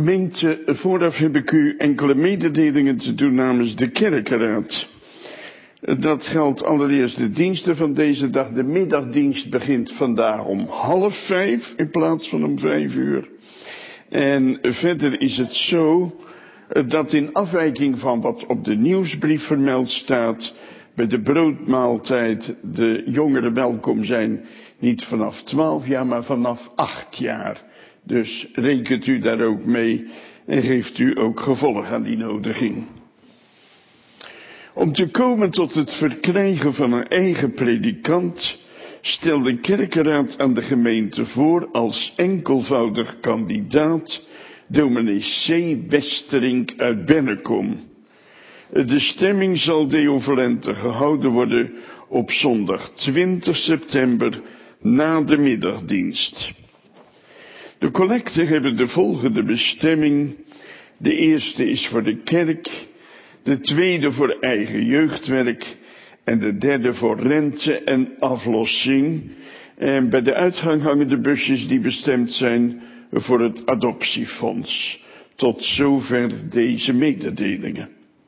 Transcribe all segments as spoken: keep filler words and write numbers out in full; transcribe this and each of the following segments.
Gemeente, vooraf heb ik u enkele mededelingen te doen namens de kerkenraad. Dat geldt allereerst de diensten van deze dag. De middagdienst begint vandaag om half vijf in plaats van om vijf uur. En verder is het zo dat in afwijking van wat op de nieuwsbrief vermeld staat, bij de broodmaaltijd de jongeren welkom zijn, niet vanaf twaalf jaar, maar vanaf acht jaar. Dus rekent u daar ook mee en geeft u ook gevolg aan die nodiging. Om te komen tot het verkrijgen van een eigen predikant stelt de kerkenraad aan de gemeente voor als enkelvoudig kandidaat dominee C. Westerink uit Bennekom. De stemming zal deo volente gehouden worden op zondag twintig september na de middagdienst. De collecten hebben de volgende bestemming. De eerste is voor de kerk, de tweede voor eigen jeugdwerk en de derde voor rente en aflossing. En bij de uitgang hangen de busjes die bestemd zijn voor het adoptiefonds. Tot zover deze mededelingen.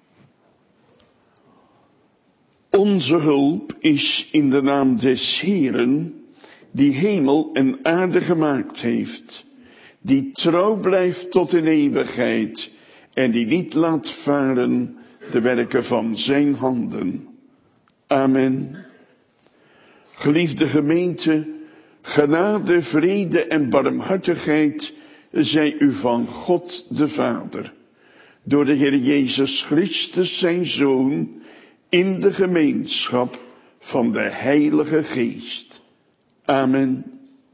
Onze hulp is in de naam des Heeren, die hemel en aarde gemaakt heeft, die trouw blijft tot in eeuwigheid en die niet laat varen de werken van zijn handen. Amen. Geliefde gemeente, genade, vrede en barmhartigheid zij u van God de Vader, door de Heer Jezus Christus zijn Zoon, in de gemeenschap van de Heilige Geest. Amen.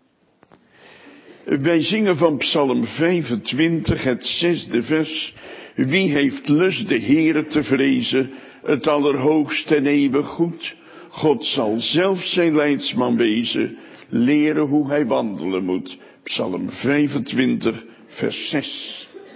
Wij zingen van Psalm vijfentwintig, het zesde vers. Wie heeft lust de Heere te vrezen, het allerhoogste en eeuwig goed? God zal zelf zijn leidsman wezen, leren hoe hij wandelen moet. Psalm vijfentwintig, vers zes.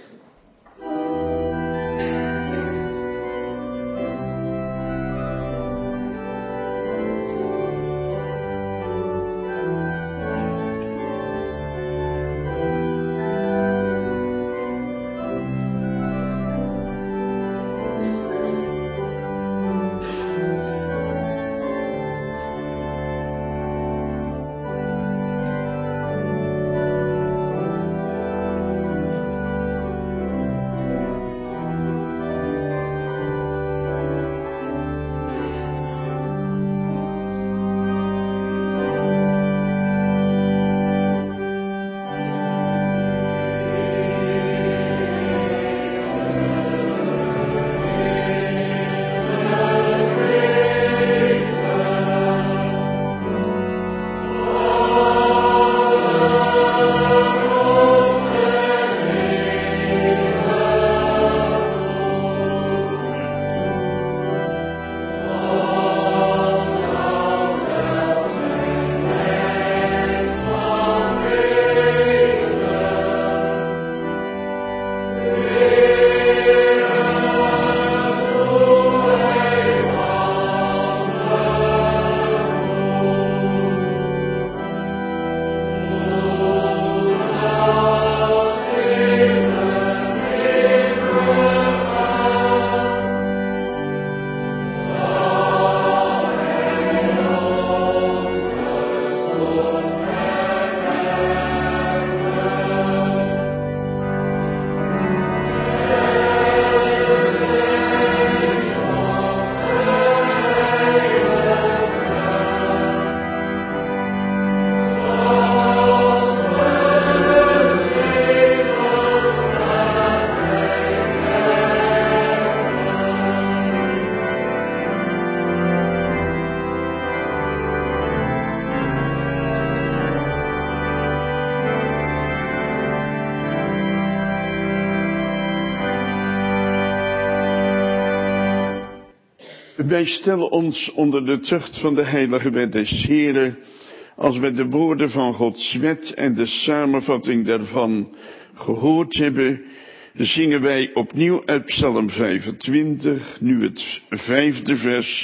Wij stellen ons onder de tucht van de heilige wet des Heren, als wij de woorden van Gods wet en de samenvatting daarvan gehoord hebben, zingen wij opnieuw uit Psalm vijfentwintig, nu het vijfde vers.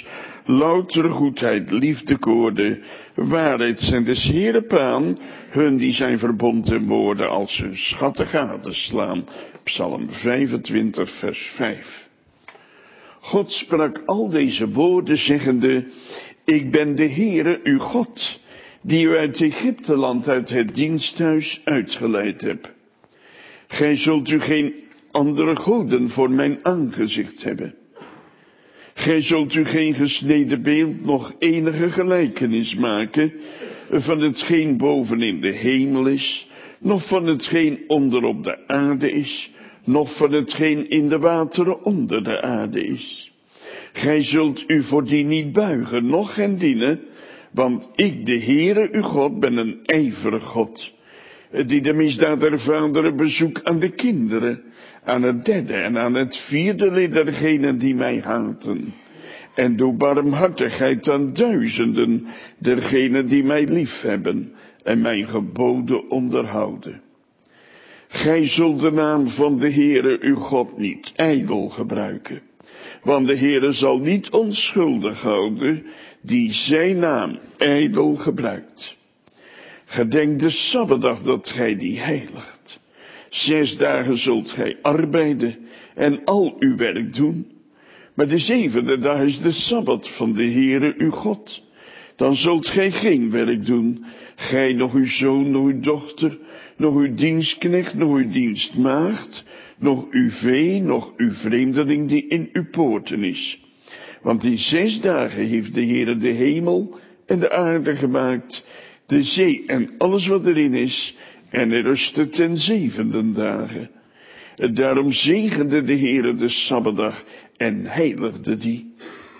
louter goedheid, liefdekoorden, waarheid zijn des Heere paan, hun die zijn verbonden worden als hun schatten gadeslaan. Psalm vijfentwintig, vers vijf. God sprak al deze woorden zeggende, ik ben de Heere uw God, die u uit Egypteland, uit het diensthuis uitgeleid heb. Gij zult u geen andere goden voor mijn aangezicht hebben. Gij zult u geen gesneden beeld, nog enige gelijkenis maken van hetgeen boven in de hemel is, noch van hetgeen onder op de aarde is, noch van hetgeen in de wateren onder de aarde is. Gij zult u voor die niet buigen, noch hen dienen, want ik, de Heere uw God, ben een ijverig God, die de misdaad der vaderen bezoekt aan de kinderen, aan het derde en aan het vierde lid dergenen die mij haten, en doe barmhartigheid aan duizenden dergenen die mij liefhebben en mijn geboden onderhouden. Gij zult de naam van de Heere uw God niet ijdel gebruiken, want de Heere zal niet onschuldig houden die zijn naam ijdel gebruikt. Gedenk de Sabbatdag dat gij die heiligt. Zes dagen zult gij arbeiden en al uw werk doen. Maar de zevende dag is de Sabbat van de Heere uw God. Dan zult gij geen werk doen, gij nog uw zoon, nog uw dochter, nog uw dienstknecht, nog uw dienstmaagd, nog uw vee, nog uw vreemdeling die in uw poorten is. Want die zes dagen heeft de Heere de hemel en de aarde gemaakt, de zee en alles wat erin is, en hij rustte ten zevende dagen. Daarom zegende de Heere de Sabbatdag en heiligde die.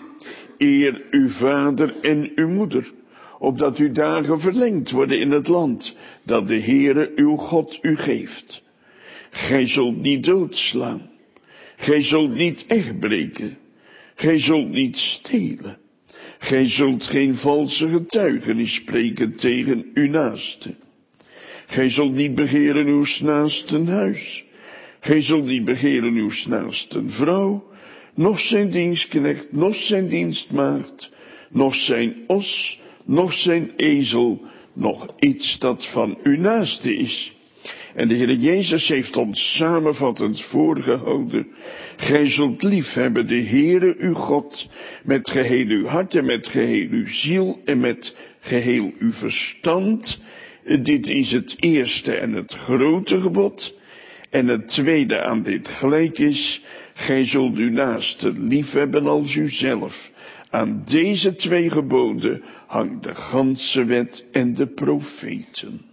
Eer uw vader en uw moeder, opdat uw dagen verlengd worden in het land, dat de Heere uw God u geeft. Gij zult niet doodslaan, gij zult niet echtbreken, gij zult niet stelen, gij zult geen valse getuigenis spreken tegen uw naaste. Gij zult niet begeren uw naasten huis, gij zult niet begeren uw naasten vrouw, noch zijn dienstknecht, noch zijn dienstmaagd, noch zijn os, noch zijn ezel, nog iets dat van uw naaste is. En de Heer Jezus heeft ons samenvattend voorgehouden, gij zult liefhebben de Heere uw God, met geheel uw hart en met geheel uw ziel en met geheel uw verstand. Dit is het eerste en het grote gebod. En het tweede aan dit gelijk is, gij zult uw naaste liefhebben als uzelf. Aan deze twee geboden hangt de ganse wet en de profeten.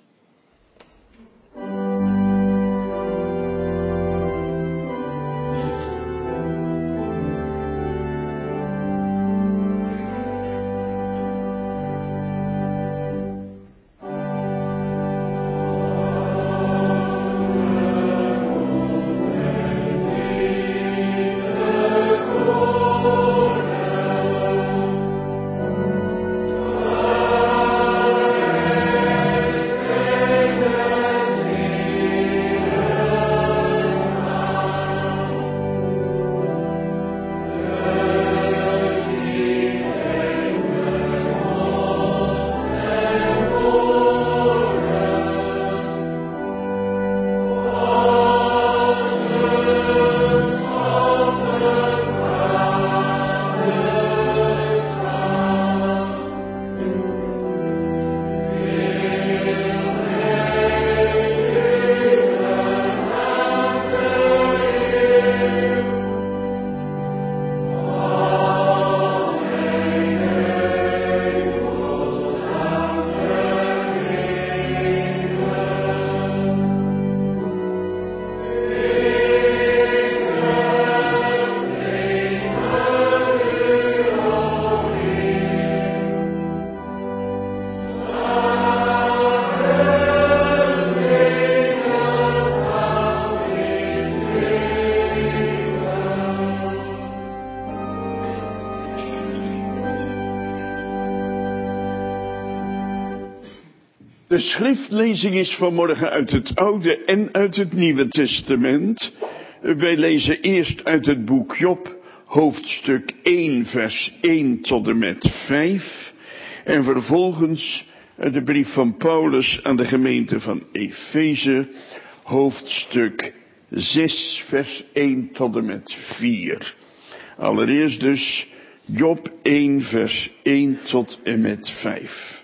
De schriftlezing is vanmorgen uit het Oude en uit het Nieuwe Testament. Wij lezen eerst uit het boek Job, hoofdstuk één, vers één tot en met vijf. En vervolgens de brief van Paulus aan de gemeente van Efeze, hoofdstuk zes, vers één tot en met vier. Allereerst dus Job één, vers één tot en met vijf.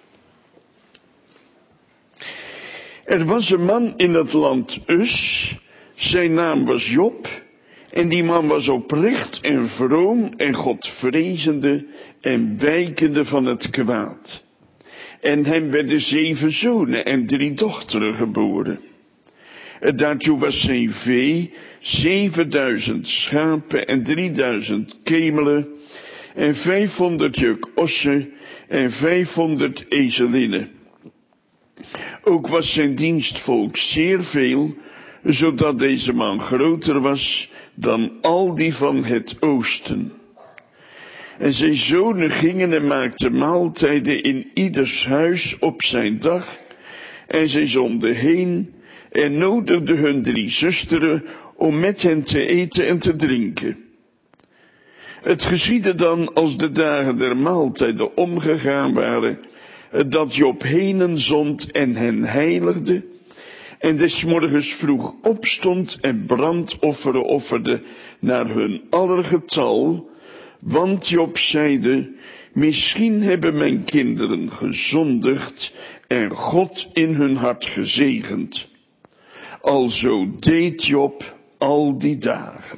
Er was een man in het land Us, zijn naam was Job, en die man was oprecht en vroom en godvrezende en wijkende van het kwaad. En hem werden zeven zonen en drie dochteren geboren. Daartoe was zijn vee zevenduizend schapen en drieduizend kemelen en vijfhonderd juk ossen en vijfhonderd ezelinnen. Ook was zijn dienstvolk zeer veel, zodat deze man groter was dan al die van het oosten. En zijn zonen gingen en maakten maaltijden in ieders huis op zijn dag, en zij zonden heen en nodigden hun drie zusteren om met hen te eten en te drinken. Het geschiedde dan, als de dagen der maaltijden omgegaan waren, dat Job henen zond en hen heiligde, en des morgens vroeg opstond en brandofferen offerde naar hun aller getal, want Job zeide, misschien hebben mijn kinderen gezondigd en God in hun hart gezegend. Alzo deed Job al die dagen.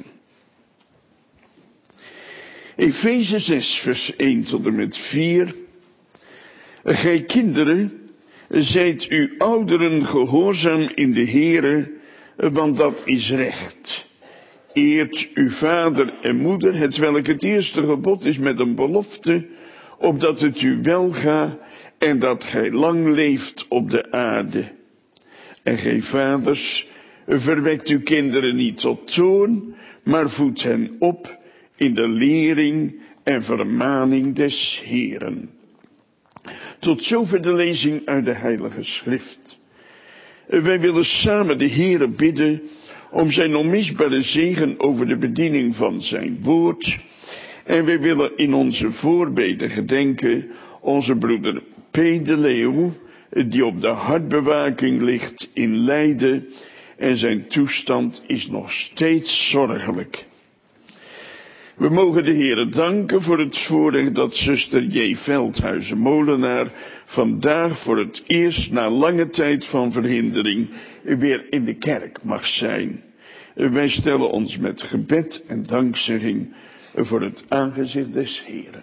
Efeze zes, vers één tot en met vier. Gij kinderen, zijt uw ouderen gehoorzaam in de Heere, want dat is recht. Eert uw vader en moeder, hetwelk het eerste gebod is met een belofte, opdat het u welga en dat gij lang leeft op de aarde. En gij vaders, verwekt uw kinderen niet tot toorn, maar voedt hen op in de lering en vermaning des Heeren. Tot zover de lezing uit de Heilige Schrift. Wij willen samen de Heere bidden om zijn onmisbare zegen over de bediening van zijn woord. En wij willen in onze voorbeden gedenken onze broeder P. de Leeuw, die op de hartbewaking ligt in Leiden, en zijn toestand is nog steeds zorgelijk. We mogen de Heere danken voor het voorrecht dat zuster J. Veldhuizen Molenaar vandaag voor het eerst na lange tijd van verhindering weer in de kerk mag zijn. Wij stellen ons met gebed en dankzegging voor het aangezicht des Heeren.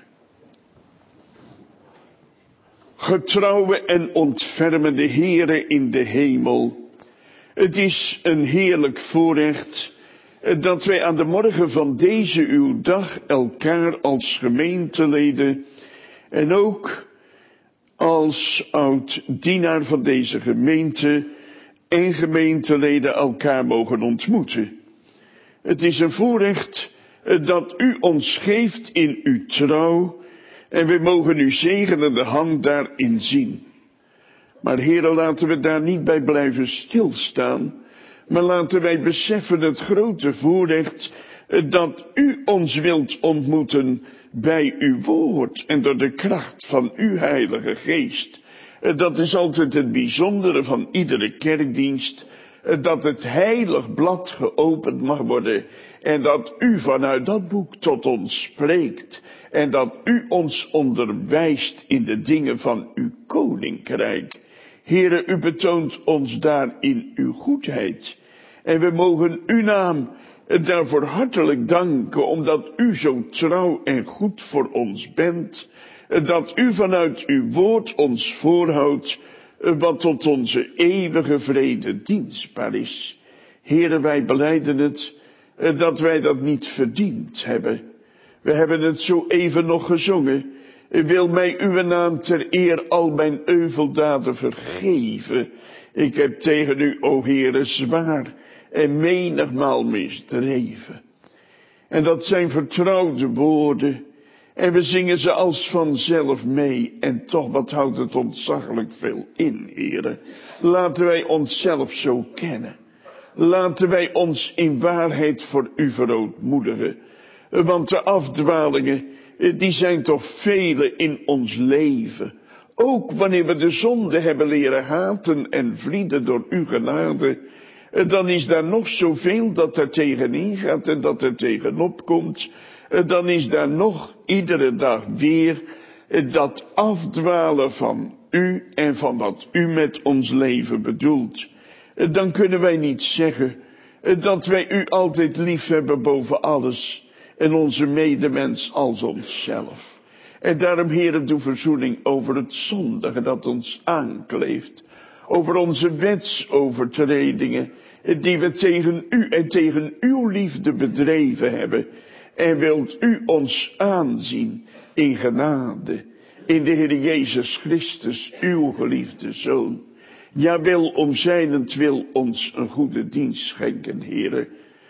Getrouwe en ontfermende Heere in de hemel, het is een heerlijk voorrecht dat wij aan de morgen van deze uw dag elkaar als gemeenteleden en ook als oud-dienaar van deze gemeente en gemeenteleden elkaar mogen ontmoeten. Het is een voorrecht dat u ons geeft in uw trouw en we mogen uw zegenende hand daarin zien. Maar Heere, laten we daar niet bij blijven stilstaan, maar laten wij beseffen het grote voorrecht dat u ons wilt ontmoeten bij uw woord en door de kracht van uw Heilige Geest. Dat is altijd het bijzondere van iedere kerkdienst, dat het heilig blad geopend mag worden en dat u vanuit dat boek tot ons spreekt en dat u ons onderwijst in de dingen van uw koninkrijk. Heere, u betoont ons daarin uw goedheid. En we mogen uw naam daarvoor hartelijk danken, omdat u zo trouw en goed voor ons bent. Dat u vanuit uw woord ons voorhoudt, wat tot onze eeuwige vrede dienstbaar is. Heere, wij belijden het, dat wij dat niet verdiend hebben. We hebben het zo even nog gezongen. Wil mij uw naam ter eer al mijn euveldaden vergeven. Ik heb tegen u, o Heere, zwaar en menigmaal misdreven. En dat zijn vertrouwde woorden. En we zingen ze als vanzelf mee. En toch, wat houdt het ontzaglijk veel in, Heere. Laten wij onszelf zo kennen. Laten wij ons in waarheid voor u verootmoedigen. Want de afdwalingen, die zijn toch vele in ons leven. Ook wanneer we de zonde hebben leren haten en vlieden door uw genade, dan is daar nog zoveel dat er tegenin gaat en dat er tegenop komt. Dan is daar nog iedere dag weer dat afdwalen van u en van wat u met ons leven bedoelt. Dan kunnen wij niet zeggen dat wij u altijd lief hebben boven alles en onze medemens als onszelf. En daarom, Heere, doe verzoening over het zondige dat ons aankleeft. Over onze wetsovertredingen die we tegen u en tegen uw liefde bedreven hebben. En wilt u ons aanzien in genade, in de Heer Jezus Christus, uw geliefde Zoon. Ja, wil om zijnentwil ons een goede dienst schenken, Heere.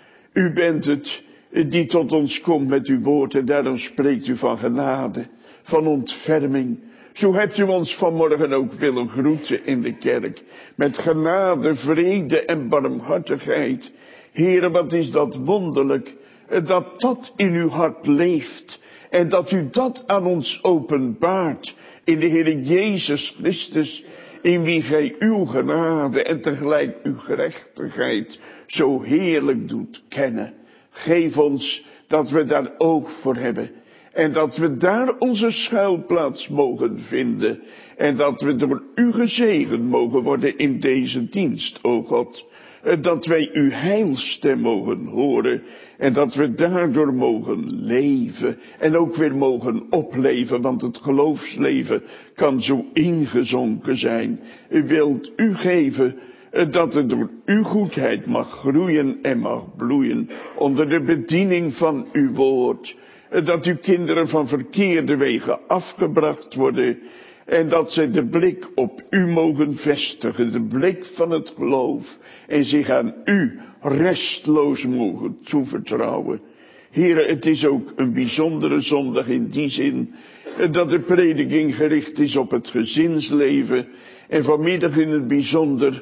U bent het die tot ons komt met uw woord en daarom spreekt u van genade, van ontferming. Zo hebt u ons vanmorgen ook willen groeten in de kerk, met genade, vrede en barmhartigheid. Heere, wat is dat wonderlijk, dat dat in uw hart leeft en dat u dat aan ons openbaart in de Heer Jezus Christus, in wie gij uw genade en tegelijk uw gerechtigheid zo heerlijk doet kennen. Geef ons dat we daar oog voor hebben en dat we daar onze schuilplaats mogen vinden en dat we door u gezegend mogen worden in deze dienst, o God. Dat wij uw heilstem mogen horen en dat we daardoor mogen leven en ook weer mogen opleven, want het geloofsleven kan zo ingezonken zijn. U wilt u geven dat het door uw goedheid mag groeien en mag bloeien onder de bediening van uw woord. Dat uw kinderen van verkeerde wegen afgebracht worden en dat zij de blik op u mogen vestigen, de blik van het geloof, en zich aan u restloos mogen toevertrouwen. Here, het is ook een bijzondere zondag in die zin dat de prediking gericht is op het gezinsleven en vanmiddag in het bijzonder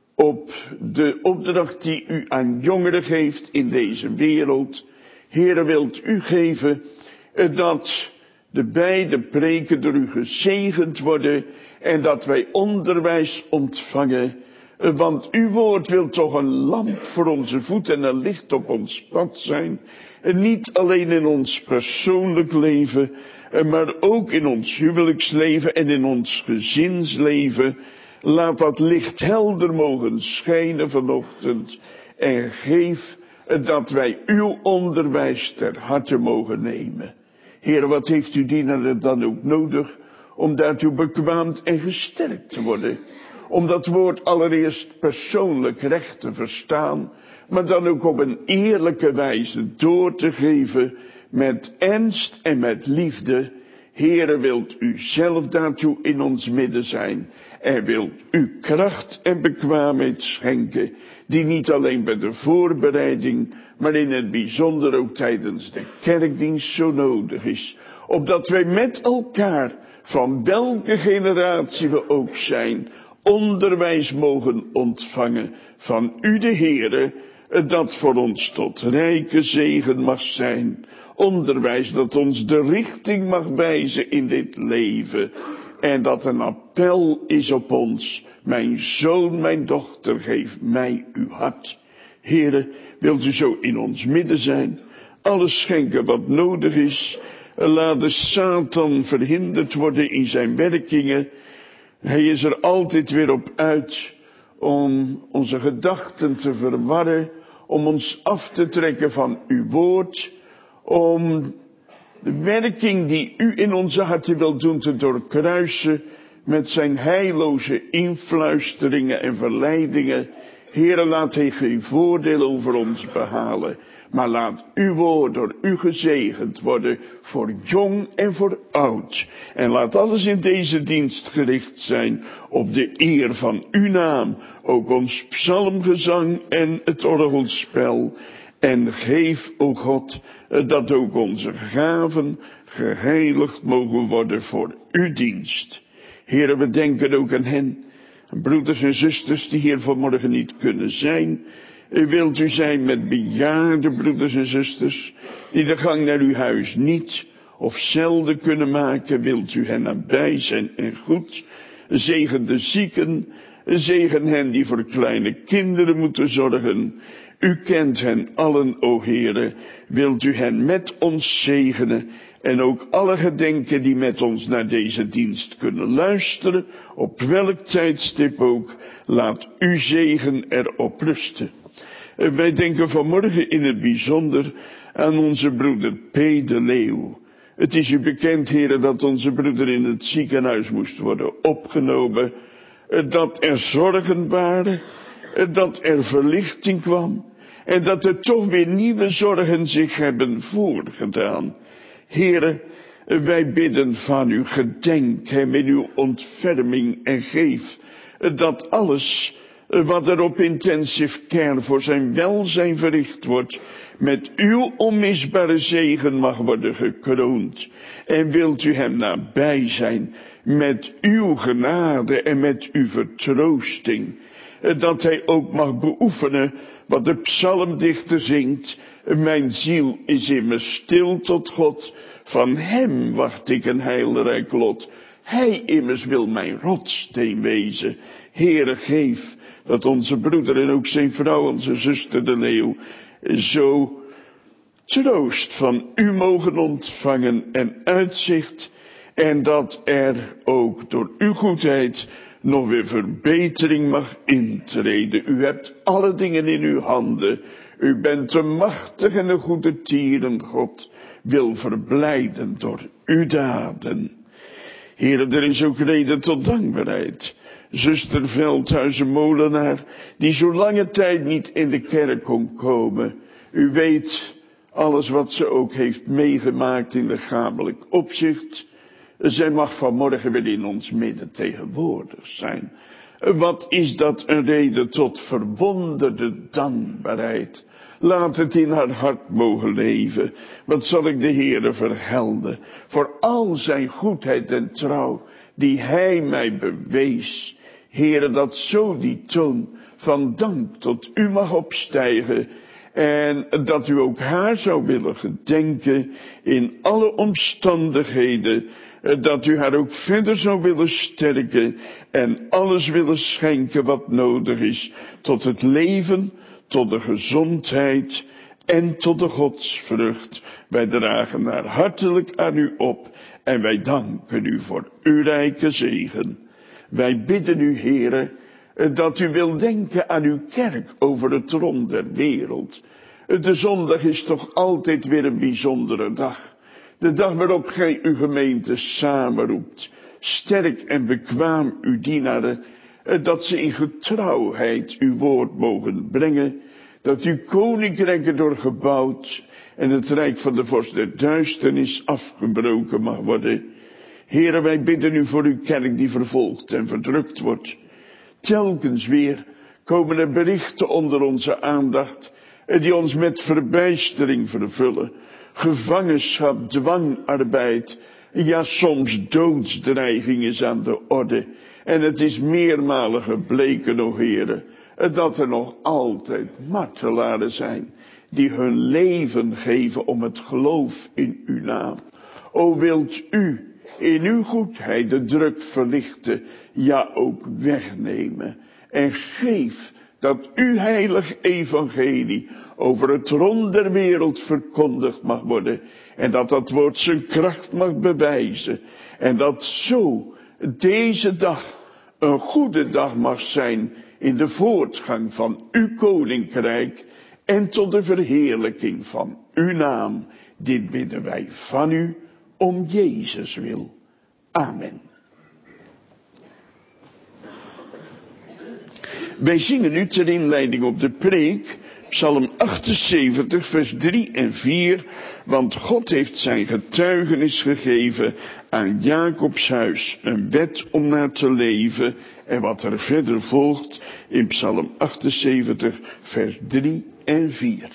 op de opdracht die u aan jongeren geeft in deze wereld. Here, wilt u geven dat de beide preken door u gezegend worden en dat wij onderwijs ontvangen. Want uw woord wil toch een lamp voor onze voet en een licht op ons pad zijn. En niet alleen in ons persoonlijk leven, maar ook in ons huwelijksleven en in ons gezinsleven. Laat dat licht helder mogen schijnen vanochtend. En geef dat wij uw onderwijs ter harte mogen nemen. Heer, wat heeft uw dienaar dan ook nodig om daartoe bekwaamd en gesterkt te worden? Om dat woord allereerst persoonlijk recht te verstaan, maar dan ook op een eerlijke wijze door te geven met ernst en met liefde. Heere, wilt u zelf daartoe in ons midden zijn en wilt u kracht en bekwaamheid schenken, die niet alleen bij de voorbereiding, maar in het bijzonder ook tijdens de kerkdienst zo nodig is. Opdat wij met elkaar, van welke generatie we ook zijn, onderwijs mogen ontvangen van u de Heere, dat voor ons tot rijke zegen mag zijn. Onderwijs dat ons de richting mag wijzen in dit leven. En dat een appel is op ons. Mijn zoon, mijn dochter, geef mij uw hart. Heere, wilt u zo in ons midden zijn? Alles schenken wat nodig is. Laat de Satan verhinderd worden in zijn werkingen. Hij is er altijd weer op uit om onze gedachten te verwarren, om ons af te trekken van uw woord, om de werking die u in onze harten wilt doen te doorkruisen met zijn heilloze influisteringen en verleidingen. Heere, laat hij geen voordeel over ons behalen, maar laat uw woord door u gezegend worden voor jong en voor oud. En laat alles in deze dienst gericht zijn op de eer van uw naam, ook ons psalmgezang en het orgelspel. En geef, o God, dat ook onze gaven geheiligd mogen worden voor uw dienst. Heere, we denken ook aan hen, broeders en zusters die hier vanmorgen niet kunnen zijn. Wilt u zijn met bejaarde broeders en zusters die de gang naar uw huis niet of zelden kunnen maken, wilt u hen nabij zijn en goed. Zegen de zieken, zegen hen die voor kleine kinderen moeten zorgen. U kent hen allen, o Heere, wilt u hen met ons zegenen en ook alle gedenken die met ons naar deze dienst kunnen luisteren, op welk tijdstip ook, laat uw zegen erop rusten. Wij denken vanmorgen in het bijzonder aan onze broeder P. de Leeuw. Het is u bekend, heren, dat onze broeder in het ziekenhuis moest worden opgenomen, dat er zorgen waren, dat er verlichting kwam en dat er toch weer nieuwe zorgen zich hebben voorgedaan. Heren, wij bidden van u, gedenk hem in uw ontferming en geef dat alles wat er op intensive care voor zijn welzijn verricht wordt, met uw onmisbare zegen mag worden gekroond. En wilt u hem nabij zijn met uw genade en met uw vertroosting. Dat hij ook mag beoefenen wat de psalmdichter zingt. Mijn ziel is immers stil tot God. Van hem wacht ik een heilrijk lot. Hij immers wil mijn rotssteen wezen. Heere, geef dat onze broeder en ook zijn vrouw, onze zuster de Leeuw, zo troost van u mogen ontvangen en uitzicht. En dat er ook door uw goedheid nog weer verbetering mag intreden. U hebt alle dingen in uw handen. U bent een machtige en een goede tieren, God wil verblijden door uw daden. Heere, er is ook reden tot dankbaarheid. Zuster Veldhuizen Molenaar, die zo lange tijd niet in de kerk kon komen. U weet alles wat ze ook heeft meegemaakt in lichamelijk opzicht. Zij mag vanmorgen weer in ons midden tegenwoordig zijn. Wat is dat een reden tot verwonderde dankbaarheid. Laat het in haar hart mogen leven. Wat zal ik de Heere vergelden voor al zijn goedheid en trouw die hij mij bewees. Heere, dat zo die toon van dank tot u mag opstijgen. En dat u ook haar zou willen gedenken in alle omstandigheden. Dat u haar ook verder zou willen sterken en alles willen schenken wat nodig is tot het leven, tot de gezondheid en tot de godsvrucht. Wij dragen haar hartelijk aan u op en wij danken u voor uw rijke zegen. Wij bidden u, Heere, dat u wil denken aan uw kerk over het rond der wereld. De zondag is toch altijd weer een bijzondere dag. De dag waarop gij uw gemeente samenroept. Sterk en bekwaam uw dienaren, dat ze in getrouwheid uw woord mogen brengen. Dat uw koninkrijk erdoor gebouwd en het rijk van de vorst der duisternis afgebroken mag worden. Heere, wij bidden u voor uw kerk die vervolgd en verdrukt wordt. Telkens weer komen er berichten onder onze aandacht die ons met verbijstering vervullen. Gevangenschap, dwangarbeid, ja soms doodsdreiging is aan de orde. En het is meermalen gebleken, o Heere, dat er nog altijd martelaren zijn die hun leven geven om het geloof in uw naam. O wilt u in uw goedheid de druk verlichten, ja ook wegnemen. En geef dat uw heilig evangelie over het rond der wereld verkondigd mag worden. En dat dat woord zijn kracht mag bewijzen. En dat zo deze dag een goede dag mag zijn in de voortgang van uw koninkrijk. En tot de verheerlijking van uw naam. Dit bidden wij van u om Jezus wil. Amen. Wij zingen nu ter inleiding op de preek, Psalm achtenzeventig, vers drie en vier, want God heeft zijn getuigenis gegeven aan Jacobs huis, een wet om naar te leven, en wat er verder volgt in Psalm achtenzeventig, vers drie en vier.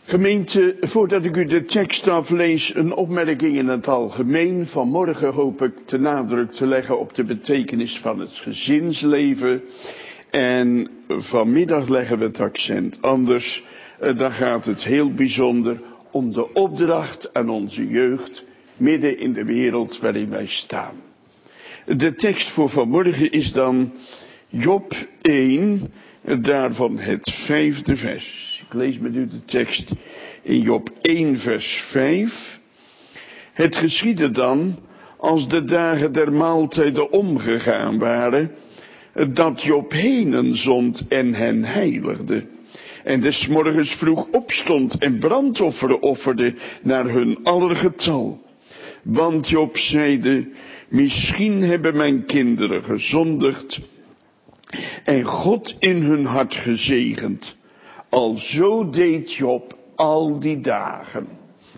Gemeente, voordat ik u de tekst aflees, een opmerking in het algemeen. Vanmorgen hoop ik de nadruk te leggen op de betekenis van het gezinsleven. En vanmiddag leggen we het accent anders. Dan gaat het heel bijzonder om de opdracht aan onze jeugd midden in de wereld waarin wij staan. De tekst voor vanmorgen is dan Job één, daarvan het vijfde vers. Ik lees met u de tekst in Job één vers vijf. Het geschiedde dan, als de dagen der maaltijden omgegaan waren, dat Job henen zond en hen heiligde. En des morgens vroeg opstond en brandofferen offerde naar hun aller getal. Want Job zeide, misschien hebben mijn kinderen gezondigd en God in hun hart gezegend. Alzo deed Job al die dagen.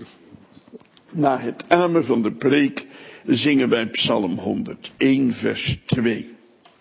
Na het amen van de preek zingen wij Psalm honderdéén vers twee.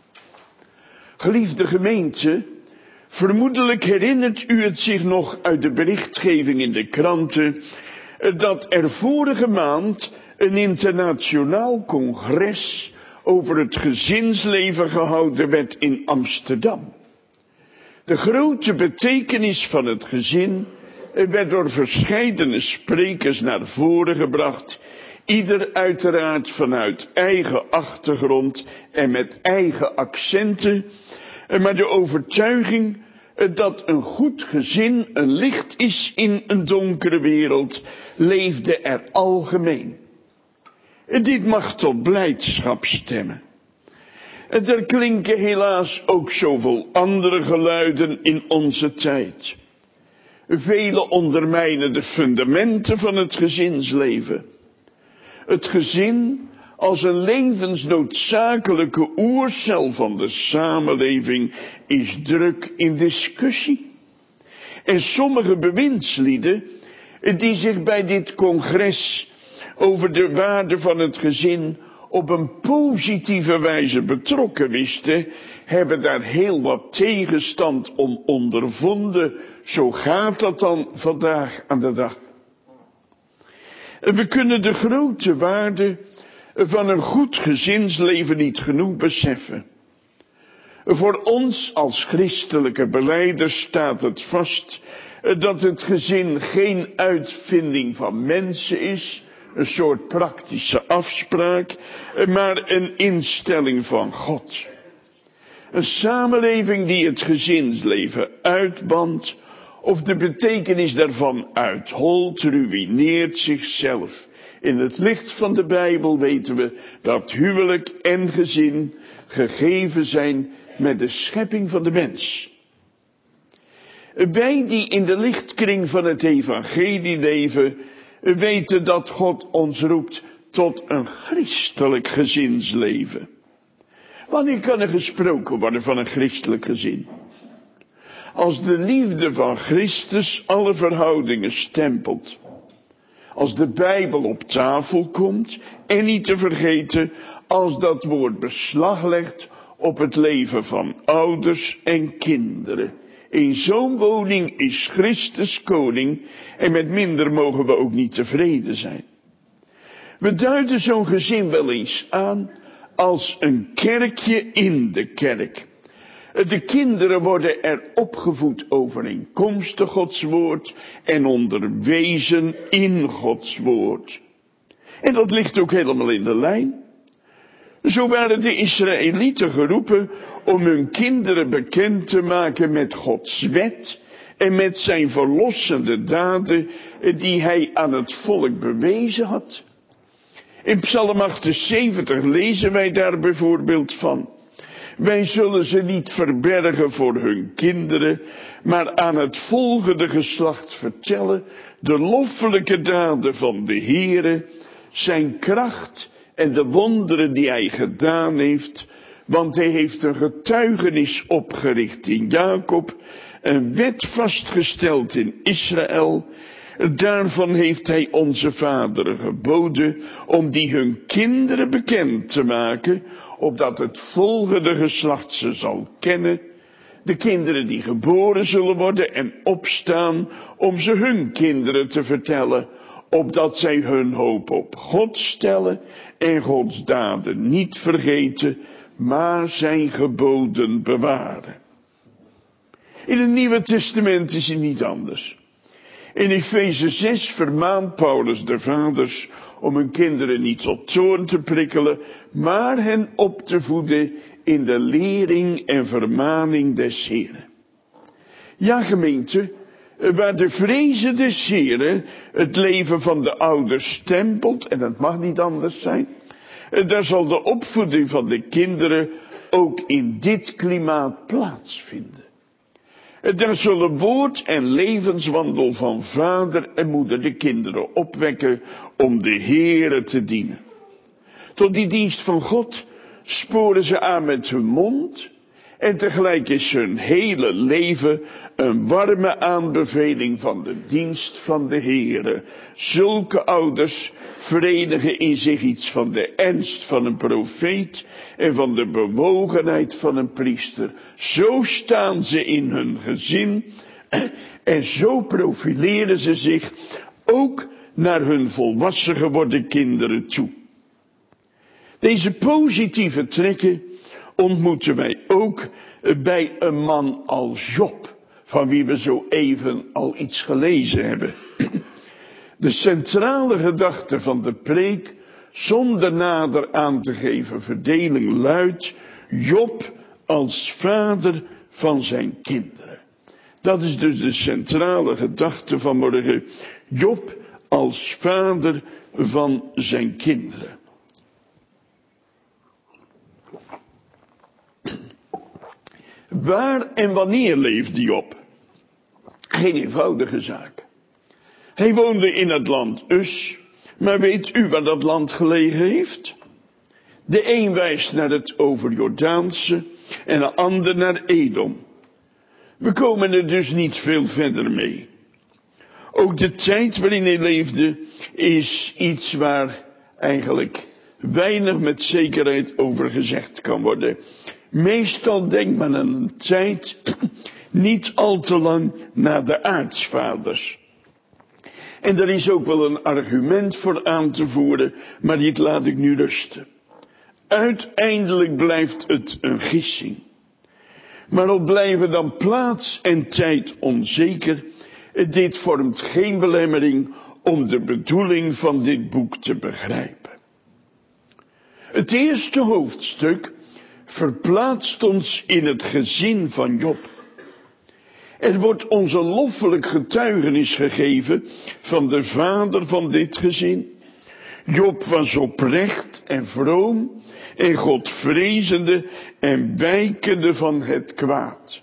Geliefde gemeente, vermoedelijk herinnert u het zich nog uit de berichtgeving in de kranten, dat er vorige maand een internationaal congres over het gezinsleven gehouden werd in Amsterdam. De grote betekenis van het gezin werd door verscheidene sprekers naar voren gebracht, ieder uiteraard vanuit eigen achtergrond en met eigen accenten, maar de overtuiging dat een goed gezin een licht is in een donkere wereld, leefde er algemeen. Dit mag tot blijdschap stemmen. Er klinken helaas ook zoveel andere geluiden in onze tijd. Vele ondermijnen de fundamenten van het gezinsleven. Het gezin als een levensnoodzakelijke oercel van de samenleving is druk in discussie. En sommige bewindslieden die zich bij dit congres over de waarde van het gezin op een positieve wijze betrokken wisten, hebben daar heel wat tegenstand om ondervonden. Zo gaat dat dan vandaag aan de dag. En we kunnen de grote waarde van een goed gezinsleven niet genoeg beseffen. Voor ons als christelijke belijders staat het vast dat het gezin geen uitvinding van mensen is, een soort praktische afspraak, maar een instelling van God. Een samenleving die het gezinsleven uitbandt of de betekenis daarvan uitholt, ruïneert zichzelf. In het licht van de Bijbel weten we dat huwelijk en gezin gegeven zijn met de schepping van de mens. Wij die in de lichtkring van het evangelie leven, weten dat God ons roept tot een christelijk gezinsleven. Wanneer kan er gesproken worden van een christelijk gezin? Als de liefde van Christus alle verhoudingen stempelt. Als de Bijbel op tafel komt en niet te vergeten als dat woord beslag legt op het leven van ouders en kinderen. In zo'n woning is Christus koning en met minder mogen we ook niet tevreden zijn. We duiden zo'n gezin wel eens aan als een kerkje in de kerk. De kinderen worden er opgevoed overeenkomstig Gods woord en onderwezen in Gods woord. En dat ligt ook helemaal in de lijn. Zo waren de Israëlieten geroepen om hun kinderen bekend te maken met Gods wet en met zijn verlossende daden die hij aan het volk bewezen had. In Psalm achtenzeventig lezen wij daar bijvoorbeeld van: wij zullen ze niet verbergen voor hun kinderen, maar aan het volgende geslacht vertellen de loffelijke daden van de Heere, zijn kracht en de wonderen die hij gedaan heeft, want hij heeft een getuigenis opgericht in Jacob, een wet vastgesteld in Israël. Daarvan heeft hij onze vaderen geboden om die hun kinderen bekend te maken, opdat het volgende geslacht ze zal kennen, De kinderen die geboren zullen worden en opstaan om ze hun kinderen te vertellen, opdat zij hun hoop op God stellen en Gods daden niet vergeten, maar zijn geboden bewaren. In het Nieuwe Testament is het niet anders. In Efeze zes vermaant Paulus de vaders om hun kinderen niet tot toorn te prikkelen, maar hen op te voeden in de lering en vermaning des Heren. Ja, gemeente, waar de vrezen des Heren het leven van de ouders stempelt, en het mag niet anders zijn, daar zal de opvoeding van de kinderen ook in dit klimaat plaatsvinden. Daar zullen woord en levenswandel van vader en moeder de kinderen opwekken om de Heere te dienen. Tot die dienst van God sporen ze aan met hun mond en tegelijk is hun hele leven een warme aanbeveling van de dienst van de Heere. Zulke ouders verenigen in zich iets van de ernst van een profeet en van de bewogenheid van een priester. Zo staan ze in hun gezin en zo profileren ze zich ook naar hun volwassen geworden kinderen toe. Deze positieve trekken ontmoeten wij ook bij een man als Job, van wie we zo even al iets gelezen hebben. De centrale gedachte van de preek, zonder nader aan te geven verdeling, luidt: Job als vader van zijn kinderen. Dat is dus de centrale gedachte van morgen. Job als vader van zijn kinderen. Waar en wanneer leefde Job? Geen eenvoudige zaak. Hij woonde in het land Us, maar weet u waar dat land gelegen heeft? De een wijst naar het overjordaanse en de ander naar Edom. We komen er dus niet veel verder mee. Ook de tijd waarin hij leefde is iets waar eigenlijk weinig met zekerheid over gezegd kan worden. Meestal denkt men aan een tijd niet al te lang na de aartsvaders. En daar is ook wel een argument voor aan te voeren, maar dit laat ik nu rusten. Uiteindelijk blijft het een gissing. Maar al blijven dan plaats en tijd onzeker, dit vormt geen belemmering om de bedoeling van dit boek te begrijpen. Het eerste hoofdstuk verplaatst ons in het gezin van Job. Er wordt ons een loffelijk getuigenis gegeven van de vader van dit gezin. Job was oprecht en vroom en godvrezende en wijkende van het kwaad.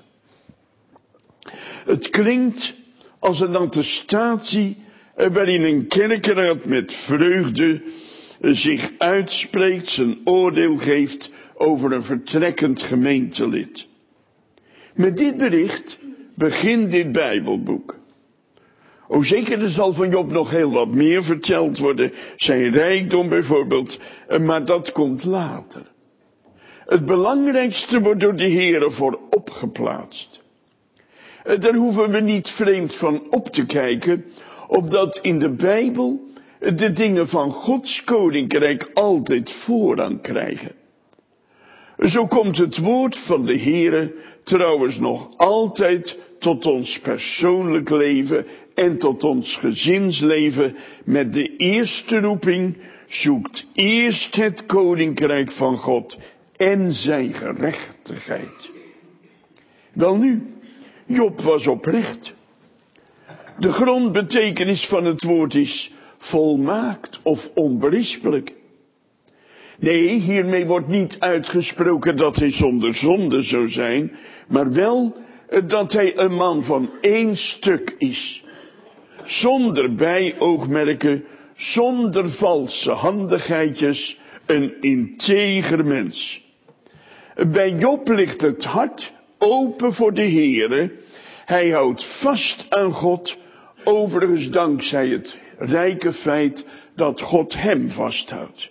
Het klinkt als een attestatie waarin een kerkeraad met vreugde zich uitspreekt, zijn oordeel geeft over een vertrekkend gemeentelid. Met dit bericht begint dit Bijbelboek. O zeker, er zal van Job nog heel wat meer verteld worden, zijn rijkdom bijvoorbeeld, maar dat komt later. Het belangrijkste wordt door de Heere voorop geplaatst. Daar hoeven we niet vreemd van op te kijken, opdat in de Bijbel de dingen van Gods koninkrijk altijd voorrang krijgen. Zo komt het woord van de Heere trouwens nog altijd tot ons persoonlijk leven en tot ons gezinsleven met de eerste roeping: zoekt eerst het koninkrijk van God en zijn gerechtigheid. Welnu, Job was oprecht. De grondbetekenis van het woord is volmaakt of onberispelijk. Nee, hiermee wordt niet uitgesproken dat hij zonder zonde zou zijn, maar wel dat hij een man van één stuk is. Zonder bijoogmerken, zonder valse handigheidjes, een integer mens. Bij Job ligt het hart open voor de Heere. Hij houdt vast aan God, overigens dankzij het rijke feit dat God hem vasthoudt.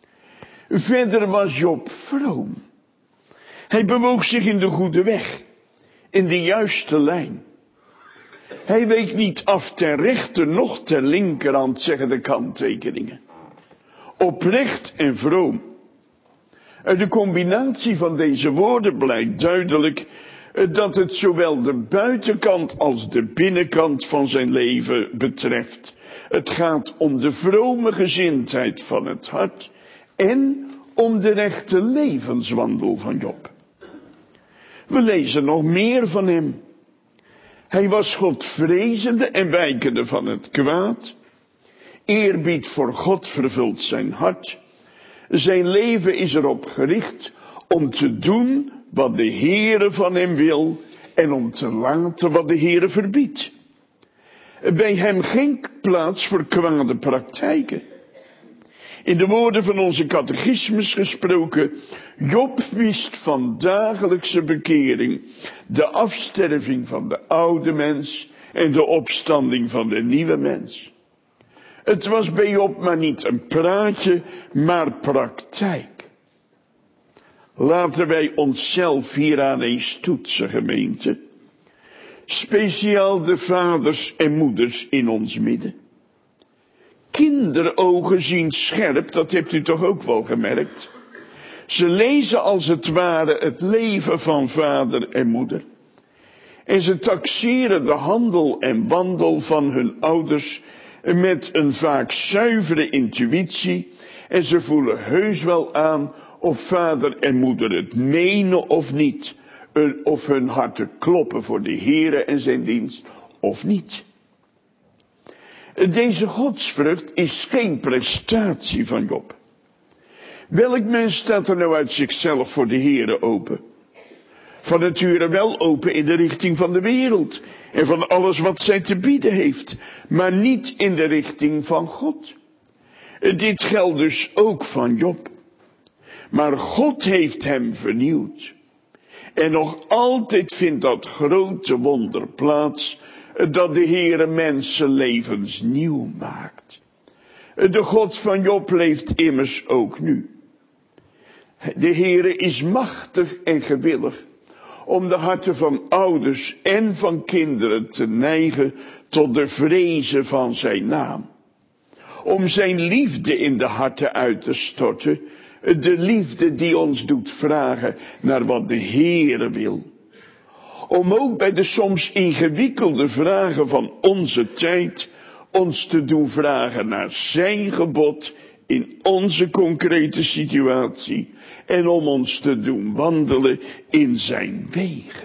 Verder was Job vroom. Hij bewoog zich in de goede weg. in de juiste lijn. Hij week niet af ter rechter noch ter linkerhand, zeggen de kanttekeningen. Oprecht en vroom. Uit de combinatie van deze woorden blijkt duidelijk dat het zowel de buitenkant als de binnenkant van zijn leven betreft. Het gaat om de vrome gezindheid van het hart en om de rechte levenswandel van Job. We lezen nog meer van hem. Hij was Godvrezende en wijkende van het kwaad. Eerbied voor God vervult zijn hart. Zijn leven is erop gericht om te doen wat de Heere van hem wil en om te laten wat de Heere verbiedt. Bij hem geen plaats voor kwade praktijken. In de woorden van onze catechismus gesproken, Job wist van dagelijkse bekering, de afsterving van de oude mens en de opstanding van de nieuwe mens. Het was bij Job maar niet een praatje, maar praktijk. Laten wij onszelf hieraan eens toetsen, gemeente. Speciaal de vaders en moeders in ons midden. Kinderogen zien scherp, dat hebt u toch ook wel gemerkt. Ze lezen als het ware het leven van vader en moeder. En ze taxeren de handel en wandel van hun ouders met een vaak zuivere intuïtie. En ze voelen heus wel aan of vader en moeder het menen of niet. Of hun harten kloppen voor de Heere en zijn dienst of niet. Deze godsvrucht is geen prestatie van Job. Welk mens staat er nou uit zichzelf voor de Heere open? Van nature wel open in de richting van de wereld en van alles wat zij te bieden heeft, maar niet in de richting van God. Dit geldt dus ook van Job. Maar God heeft hem vernieuwd. En nog altijd vindt dat grote wonder plaats, dat de Heere mensenlevens nieuw maakt. De God van Job leeft immers ook nu. De Heere is machtig en gewillig om de harten van ouders en van kinderen te neigen tot de vrezen van zijn naam. Om zijn liefde in de harten uit te storten, de liefde die ons doet vragen naar wat de Heere wil. Om ook bij de soms ingewikkelde vragen van onze tijd ons te doen vragen naar zijn gebod in onze concrete situatie en om ons te doen wandelen in zijn wegen.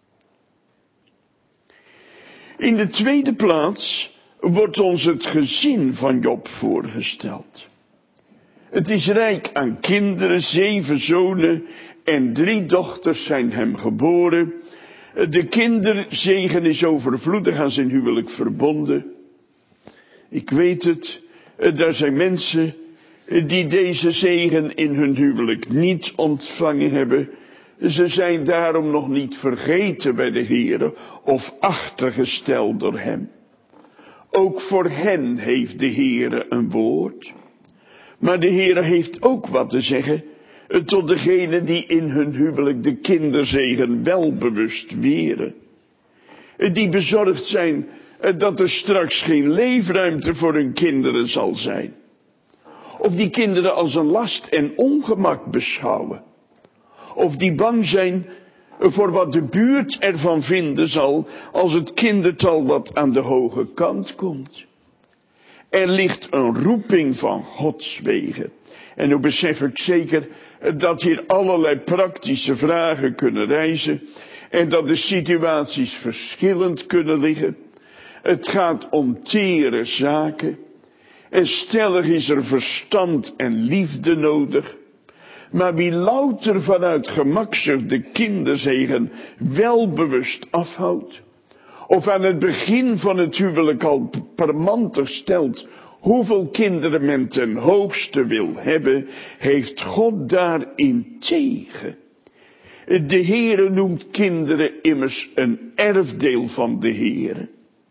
In de tweede plaats wordt ons het gezin van Job voorgesteld. Het is rijk aan kinderen, zeven zonen en drie dochters zijn hem geboren. De kinderzegen is overvloedig aan zijn huwelijk verbonden. Ik weet het, er zijn mensen die deze zegen in hun huwelijk niet ontvangen hebben. Ze zijn daarom nog niet vergeten bij de Heere of achtergesteld door hem. Ook voor hen heeft de Heere een woord. Maar de Heere heeft ook wat te zeggen tot degenen die in hun huwelijk de kinderzegen wel bewust weren. Die bezorgd zijn dat er straks geen leefruimte voor hun kinderen zal zijn. Of die kinderen als een last en ongemak beschouwen. Of die bang zijn voor wat de buurt ervan vinden zal als het kindertal wat aan de hoge kant komt. Er ligt een roeping van Gods wegen. En nu besef ik zeker dat hier allerlei praktische vragen kunnen rijzen en dat de situaties verschillend kunnen liggen. Het gaat om tere zaken en stellig is er verstand en liefde nodig. Maar wie louter vanuit gemakzucht de kinderzegen wel bewust afhoudt, of aan het begin van het huwelijk al permantig stelt hoeveel kinderen men ten hoogste wil hebben, heeft God daarin tegen. De Heere noemt kinderen immers een erfdeel van de Heere.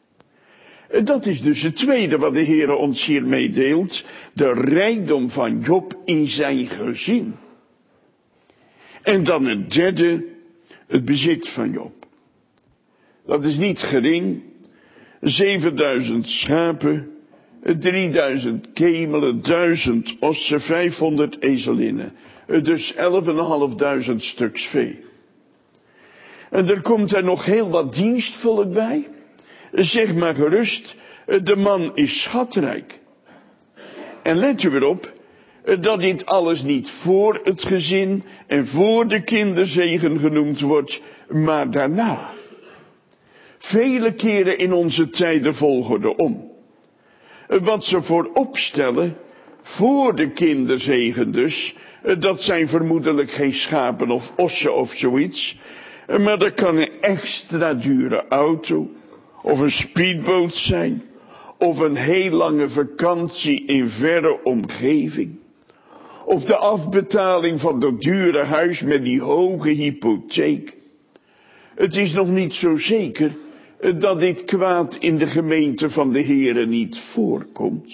Dat is dus het tweede wat de Heere ons hier meedeelt, de rijkdom van Job in zijn gezin. En dan het derde, het bezit van Job. Dat is niet gering. zevenduizend schapen, drieduizend kemelen, duizend ossen, vijfhonderd ezelinnen. Dus elfduizend stuks vee. En er komt er nog heel wat dienstvolk bij. Zeg maar gerust, de man is schatrijk. En let u erop, dat dit alles niet voor het gezin en voor de kinderzegen genoemd wordt, maar daarna. Vele keren in onze tijd de volgorde om. Wat ze voorop stellen, voor de kinderzegen dus, dat zijn vermoedelijk geen schapen of ossen of zoiets, maar dat kan een extra dure auto, of een speedboot zijn, of een heel lange vakantie in verre omgeving. Of de afbetaling van dat dure huis met die hoge hypotheek. Het is nog niet zo zeker dat dit kwaad in de gemeente van de Heere niet voorkomt.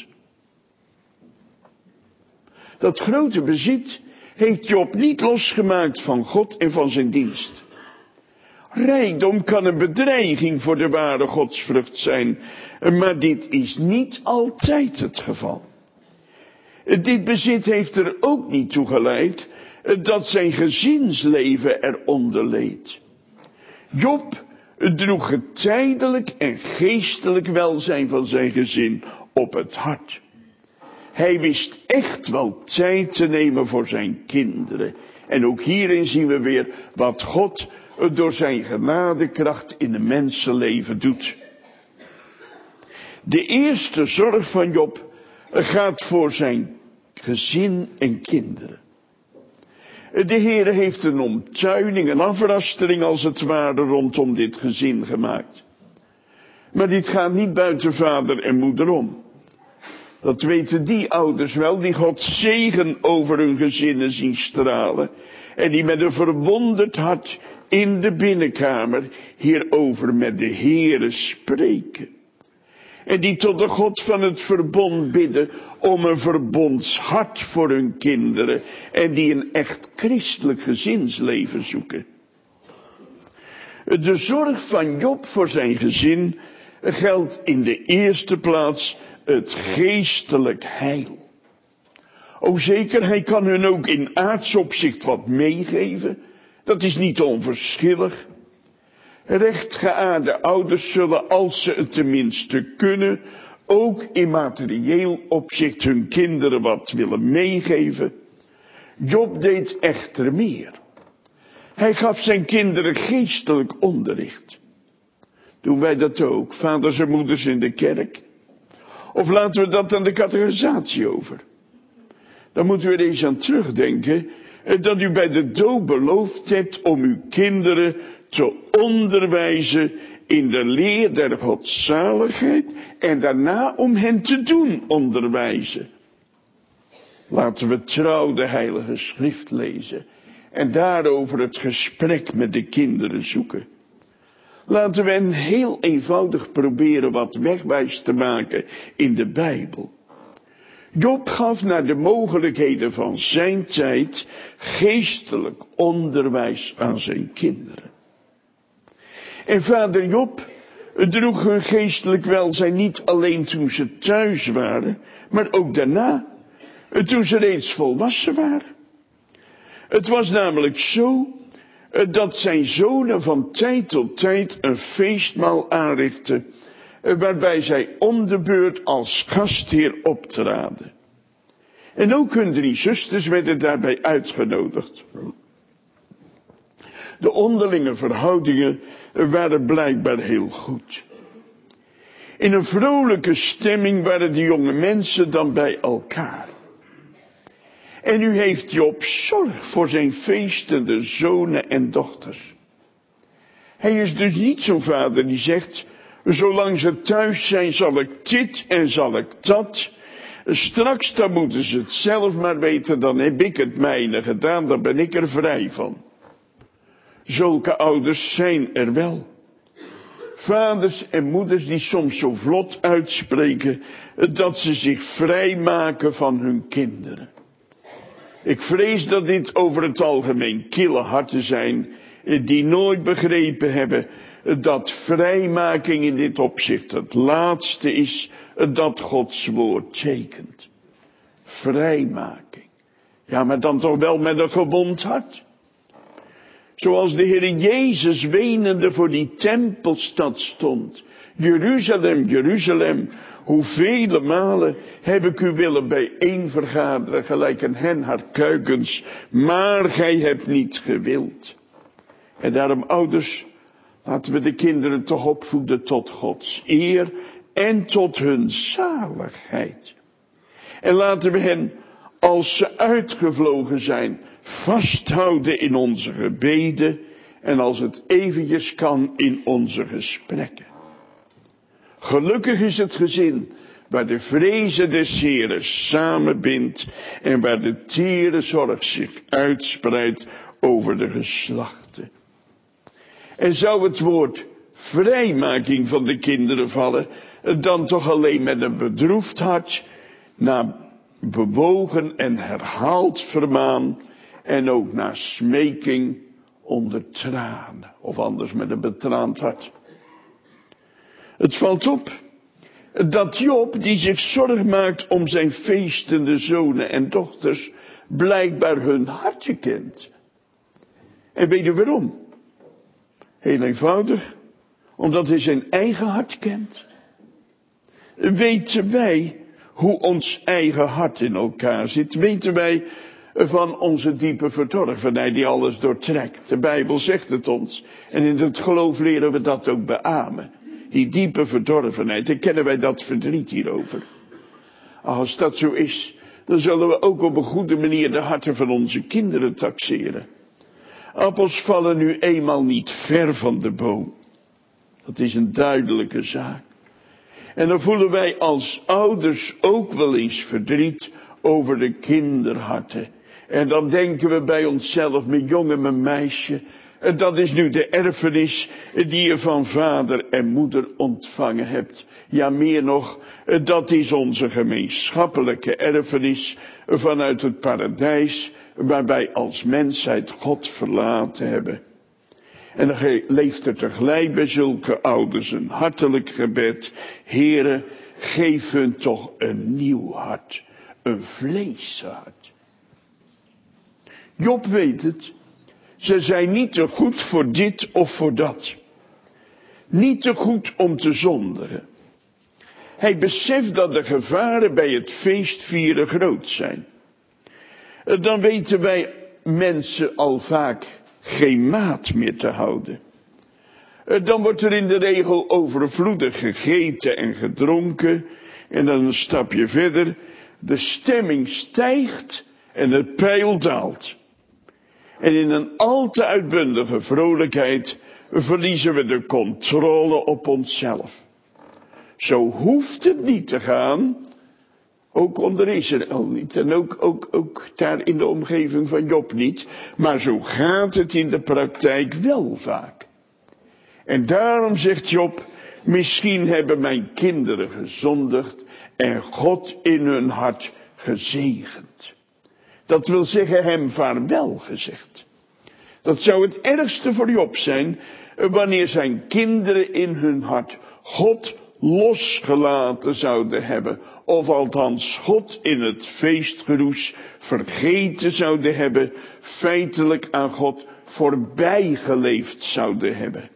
Dat grote bezit heeft Job niet losgemaakt van God en van zijn dienst. Rijkdom kan een bedreiging voor de ware godsvrucht zijn, maar dit is niet altijd het geval. Dit bezit heeft er ook niet toe geleid dat zijn gezinsleven eronder leed. Job droeg het tijdelijk en geestelijk welzijn van zijn gezin op het hart. Hij wist echt wel tijd te nemen voor zijn kinderen. En ook hierin zien we weer wat God door zijn genadekracht in een mensenleven doet. De eerste zorg van Job gaat voor zijn gezin en kinderen. De Heere heeft een omtuining, een afrastering als het ware rondom dit gezin gemaakt. Maar dit gaat niet buiten vader en moeder om. Dat weten die ouders wel, die God zegen over hun gezinnen zien stralen. En die met een verwonderd hart in de binnenkamer hierover met de Heere spreken. En die tot de God van het verbond bidden om een verbondshart voor hun kinderen. En die een echt christelijk gezinsleven zoeken. De zorg van Job voor zijn gezin geldt in de eerste plaats het geestelijk heil. O zeker, hij kan hun ook in aards opzicht wat meegeven. Dat is niet onverschillig. Rechtgeaarde ouders zullen, als ze het tenminste kunnen, ook in materieel opzicht hun kinderen wat willen meegeven. Job deed echter meer. Hij gaf zijn kinderen geestelijk onderricht. Doen wij dat ook, vaders en moeders in de kerk? Of laten we dat aan de catechisatie over? Dan moeten we er eens aan terugdenken dat u bij de doop beloofd hebt om uw kinderen te onderwijzen in de leer der godzaligheid en daarna om hen te doen onderwijzen. Laten we trouw de Heilige Schrift lezen en daarover het gesprek met de kinderen zoeken. Laten we hen heel eenvoudig proberen wat wegwijs te maken in de Bijbel. Job gaf naar de mogelijkheden van zijn tijd geestelijk onderwijs aan zijn kinderen. En vader Job droeg hun geestelijk welzijn niet alleen toen ze thuis waren, maar ook daarna, toen ze reeds volwassen waren. Het was namelijk zo dat zijn zonen van tijd tot tijd een feestmaal aanrichtten, waarbij zij om de beurt als gastheer optraden. En ook hun drie zusters werden daarbij uitgenodigd. De onderlinge verhoudingen waren blijkbaar heel goed. In een vrolijke stemming waren de jonge mensen dan bij elkaar. En nu heeft Job zorg voor zijn feestende zonen en dochters. Hij is dus niet zo'n vader die zegt, zolang ze thuis zijn zal ik dit en zal ik dat. Straks dan moeten ze het zelf maar weten, dan heb ik het mijne gedaan, dan ben ik er vrij van. Zulke ouders zijn er wel. Vaders en moeders die soms zo vlot uitspreken dat ze zich vrijmaken van hun kinderen. Ik vrees dat dit over het algemeen kille harten zijn die nooit begrepen hebben dat vrijmaking in dit opzicht het laatste is dat Gods woord tekent. Vrijmaking. Ja, maar dan toch wel met een gewond hart. Zoals de Heer Jezus wenende voor die tempelstad stond. Jeruzalem, Jeruzalem, hoeveel malen heb ik u willen bijeenvergaderen, gelijk een hen haar kuikens, maar gij hebt niet gewild. En daarom, ouders, laten we de kinderen toch opvoeden tot Gods eer en tot hun zaligheid. En laten we hen, als ze uitgevlogen zijn, vasthouden in onze gebeden en als het eventjes kan in onze gesprekken. Gelukkig is het gezin waar de vreze des Heren samenbindt en waar de tere zorg zich uitspreidt over de geslachten. En zou het woord vrijmaking van de kinderen vallen, dan toch alleen met een bedroefd hart, na bewogen en herhaald vermaan en ook na smeking onder tranen, of anders met een betraand hart. Het valt op dat Job, die zich zorg maakt om zijn feestende zonen en dochters, blijkbaar hun hartje kent. En weet je waarom? Heel eenvoudig, omdat hij zijn eigen hart kent. Weten wij hoe ons eigen hart in elkaar zit? Weten wij van onze diepe verdorvenheid die alles doortrekt? De Bijbel zegt het ons. En in het geloof leren we dat ook beamen. Die diepe verdorvenheid, dan kennen wij dat verdriet hierover. Als dat zo is, dan zullen we ook op een goede manier de harten van onze kinderen taxeren. Appels vallen nu eenmaal niet ver van de boom. Dat is een duidelijke zaak. En dan voelen wij als ouders ook wel eens verdriet over de kinderharten. En dan denken we bij onszelf, mijn jongen, mijn meisje, dat is nu de erfenis die je van vader en moeder ontvangen hebt. Ja, meer nog, dat is onze gemeenschappelijke erfenis vanuit het paradijs, waar wij als mensheid God verlaten hebben. En dan leeft er tegelijk bij zulke ouders een hartelijk gebed. Heere, geef hun toch een nieuw hart, een vleeshart. Job weet het. Ze zijn niet te goed voor dit of voor dat. Niet te goed om te zondigen. Hij beseft dat de gevaren bij het feestvieren groot zijn. Dan weten wij mensen al vaak geen maat meer te houden. Dan wordt er in de regel overvloedig gegeten en gedronken. En dan een stapje verder. De stemming stijgt en het peil daalt. En in een al te uitbundige vrolijkheid verliezen we de controle op onszelf. Zo hoeft het niet te gaan. Ook onder Israël niet. En ook, ook, ook daar in de omgeving van Job niet. Maar zo gaat het in de praktijk wel vaak. En daarom zegt Job, misschien hebben mijn kinderen gezondigd en God in hun hart gezegend. Dat wil zeggen hem vaarwel gezegd. Dat zou het ergste voor Job zijn, wanneer zijn kinderen in hun hart God losgelaten zouden hebben. Of althans God in het feestgeroes vergeten zouden hebben, feitelijk aan God voorbijgeleefd zouden hebben.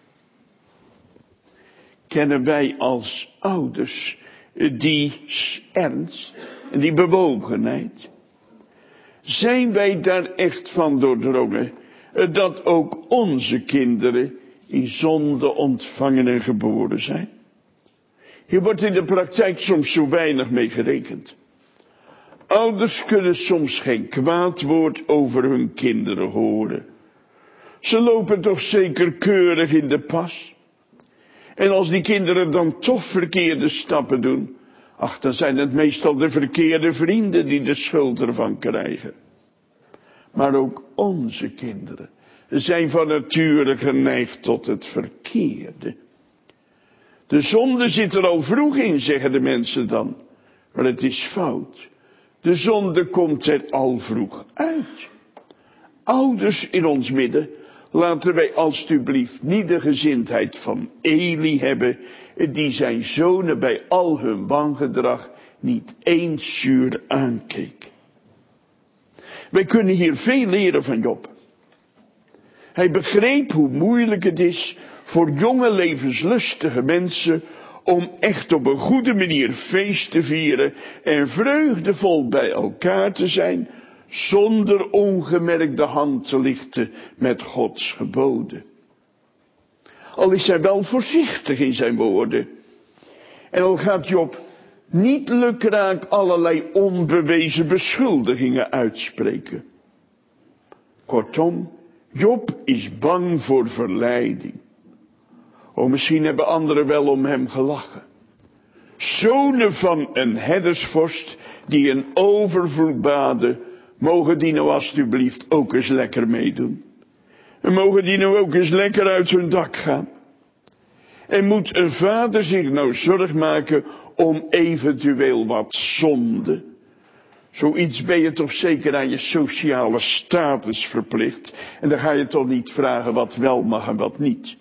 Kennen wij als ouders die ernst en die bewogenheid? Zijn wij daar echt van doordrongen dat ook onze kinderen in zonde ontvangen en geboren zijn? Hier wordt in de praktijk soms zo weinig mee gerekend. Ouders kunnen soms geen kwaad woord over hun kinderen horen. Ze lopen toch zeker keurig in de pas. En als die kinderen dan toch verkeerde stappen doen, ach, dan zijn het meestal de verkeerde vrienden die de schuld ervan krijgen. Maar ook onze kinderen zijn van nature geneigd tot het verkeerde. De zonde zit er al vroeg in, zeggen de mensen dan. Maar het is fout. De zonde komt er al vroeg uit. Ouders in ons midden Laten wij alstublieft niet de gezindheid van Eli hebben, die zijn zonen bij al hun wangedrag niet eens zuur aankeek. Wij kunnen hier veel leren van Job. Hij begreep hoe moeilijk het is voor jonge levenslustige mensen om echt op een goede manier feest te vieren en vreugdevol bij elkaar te zijn, zonder ongemerkt de hand te lichten met Gods geboden. Al is hij wel voorzichtig in zijn woorden. En al gaat Job niet lukraak allerlei onbewezen beschuldigingen uitspreken. Kortom, Job is bang voor verleiding. Oh, misschien hebben anderen wel om hem gelachen. Zonen van een herdersvorst die een overvloed baden, mogen die nou alstublieft ook eens lekker meedoen. En mogen die nou ook eens lekker uit hun dak gaan. En moet een vader zich nou zorg maken om eventueel wat zonde? Zoiets ben je toch zeker aan je sociale status verplicht. En dan ga je toch niet vragen wat wel mag en wat niet.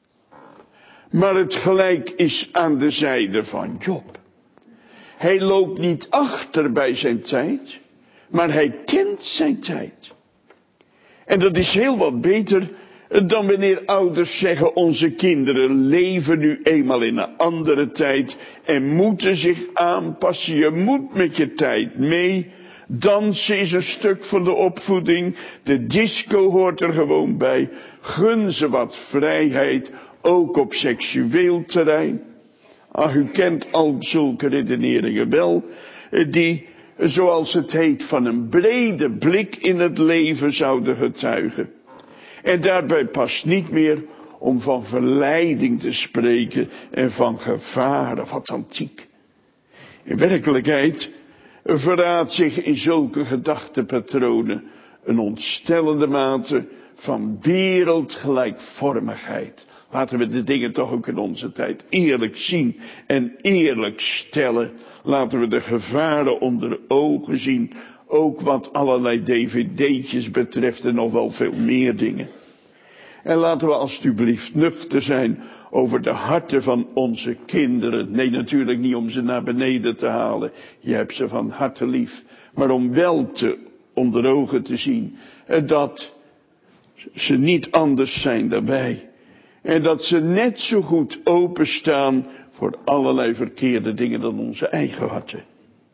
Maar het gelijk is aan de zijde van Job. Hij loopt niet achter bij zijn tijd, maar hij kent zijn tijd. En dat is heel wat beter dan wanneer ouders zeggen: onze kinderen leven nu eenmaal in een andere tijd en moeten zich aanpassen. Je moet met je tijd mee. Dansen is een stuk van de opvoeding. De disco hoort er gewoon bij. Gun ze wat vrijheid, ook op seksueel terrein. Ach, u kent al zulke redeneringen wel, die, zoals het heet, van een brede blik in het leven zouden getuigen. En daarbij past niet meer om van verleiding te spreken en van gevaren, wat antiek. In werkelijkheid verraadt zich in zulke gedachtepatronen een ontstellende mate van wereldgelijkvormigheid. Laten we de dingen toch ook in onze tijd eerlijk zien en eerlijk stellen. Laten we de gevaren onder ogen zien. Ook wat allerlei dvd'tjes betreft en nog wel veel meer dingen. En laten we alstublieft nuchter zijn over de harten van onze kinderen. Nee, natuurlijk niet om ze naar beneden te halen. Je hebt ze van harte lief. Maar om wel te onder ogen te zien dat ze niet anders zijn dan wij. En dat ze net zo goed openstaan voor allerlei verkeerde dingen dan onze eigen harten.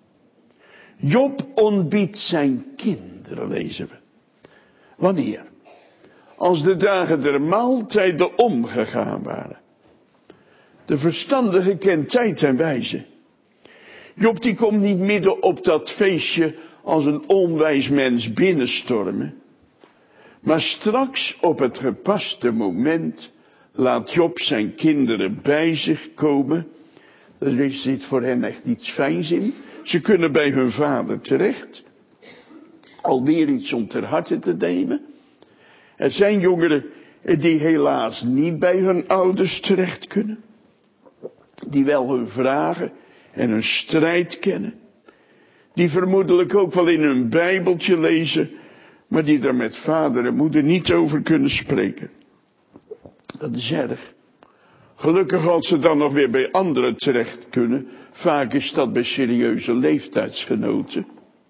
Job ontbiedt zijn kinderen, lezen we. Wanneer? Als de dagen der maaltijden omgegaan waren. De verstandige kent tijd en wijze. Job die komt niet midden op dat feestje als een onwijs mens binnenstormen. Maar straks op het gepaste moment laat Job zijn kinderen bij zich komen. Er zit voor hen echt iets fijns in. Ze kunnen bij hun vader terecht. Alweer iets om ter harte te nemen. Er zijn jongeren die helaas niet bij hun ouders terecht kunnen. Die wel hun vragen en hun strijd kennen. Die vermoedelijk ook wel in hun bijbeltje lezen. Maar die daar met vader en moeder niet over kunnen spreken. Dat is erg. Gelukkig als ze dan nog weer bij anderen terecht kunnen. Vaak is dat bij serieuze leeftijdsgenoten.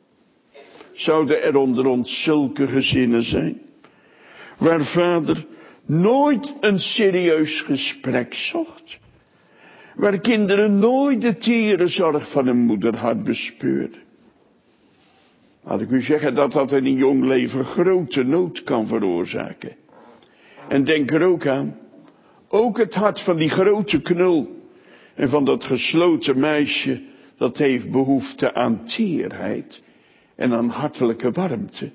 Zouden er onder ons zulke gezinnen zijn? Waar vader nooit een serieus gesprek zocht. Waar kinderen nooit de tere zorg van een moederhart bespeurden. Laat ik u zeggen dat dat in een jong leven grote nood kan veroorzaken. En denk er ook aan. Ook het hart van die grote knul. En van dat gesloten meisje. Dat heeft behoefte aan teerheid. En aan hartelijke warmte.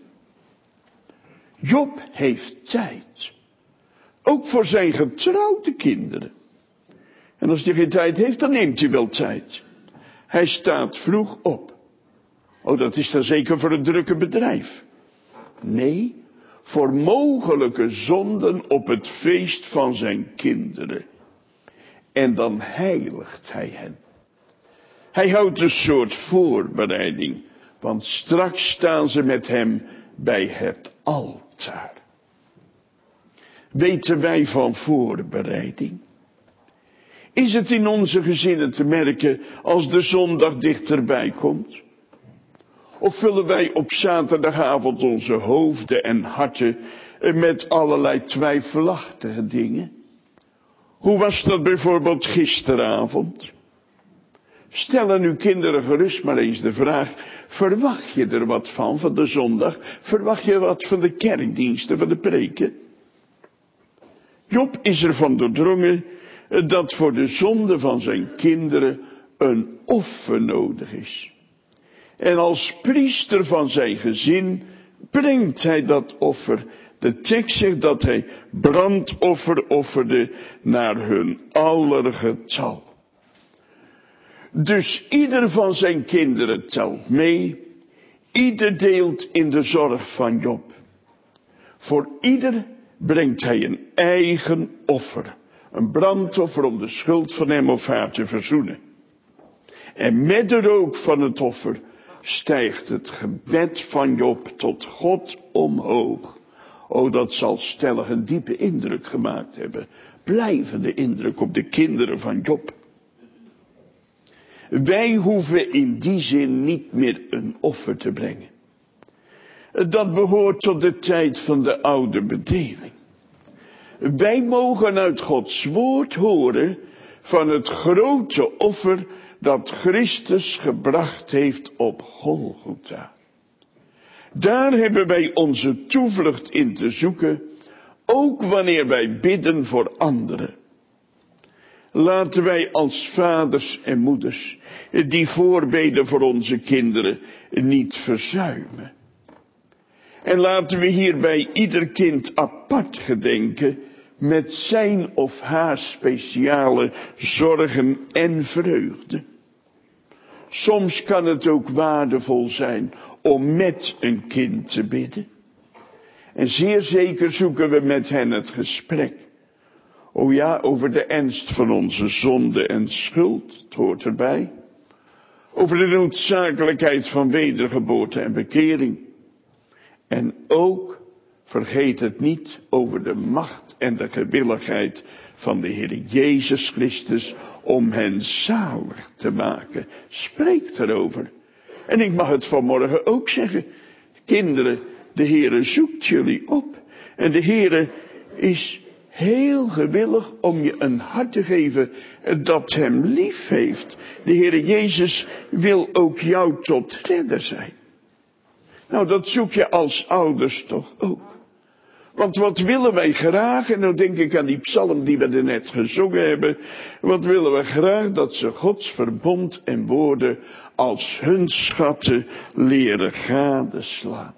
Job heeft tijd. Ook voor zijn getrouwde kinderen. En als hij geen tijd heeft, dan neemt hij wel tijd. Hij staat vroeg op. Oh, dat is dan zeker voor een drukke bedrijf. Nee, voor mogelijke zonden op het feest van zijn kinderen. En dan heiligt hij hen. Hij houdt een soort voorbereiding. Want straks staan ze met hem bij het altaar. Weten wij van voorbereiding? Is het in onze gezinnen te merken als de zondag dichterbij komt? Of vullen wij op zaterdagavond onze hoofden en harten met allerlei twijfelachtige dingen? Hoe was dat bijvoorbeeld gisteravond? Stel aan uw kinderen gerust maar eens de vraag, verwacht je er wat van, van de zondag? Verwacht je wat van de kerkdiensten, van de preken? Job is ervan doordrongen dat voor de zonde van zijn kinderen een offer nodig is. En als priester van zijn gezin brengt hij dat offer. De tekst zegt dat hij brandoffer offerde naar hun aller getal. Dus ieder van zijn kinderen telt mee. Ieder deelt in de zorg van Job. Voor ieder brengt hij een eigen offer. Een brandoffer om de schuld van hem of haar te verzoenen. En met de rook van het offer stijgt het gebed van Job tot God omhoog. O, dat zal stellig een diepe indruk gemaakt hebben. Blijvende indruk op de kinderen van Job. Wij hoeven in die zin niet meer een offer te brengen. Dat behoort tot de tijd van de oude bedeling. Wij mogen uit Gods woord horen van het grote offer dat Christus gebracht heeft op Golgotha. Daar hebben wij onze toevlucht in te zoeken, ook wanneer wij bidden voor anderen. Laten wij als vaders en moeders die voorbeden voor onze kinderen niet verzuimen. En laten we hierbij ieder kind apart gedenken met zijn of haar speciale zorgen en vreugde. Soms kan het ook waardevol zijn om met een kind te bidden. En zeer zeker zoeken we met hen het gesprek. O ja, over de ernst van onze zonde en schuld, het hoort erbij. Over de noodzakelijkheid van wedergeboorte en bekering. En ook, vergeet het niet, over de macht en de gewilligheid van de Heer Jezus Christus om hen zalig te maken. Spreek erover. En ik mag het vanmorgen ook zeggen. Kinderen, de Heere zoekt jullie op. En de Heere is heel gewillig om je een hart te geven dat hem lief heeft. De Heere Jezus wil ook jou tot redder zijn. Nou, dat zoek je als ouders toch ook. Want wat willen wij graag, en dan denk ik aan die psalm die we er net gezongen hebben. Wat willen we graag? Dat ze Gods verbond en woorden als hun schatten leren gadeslaan.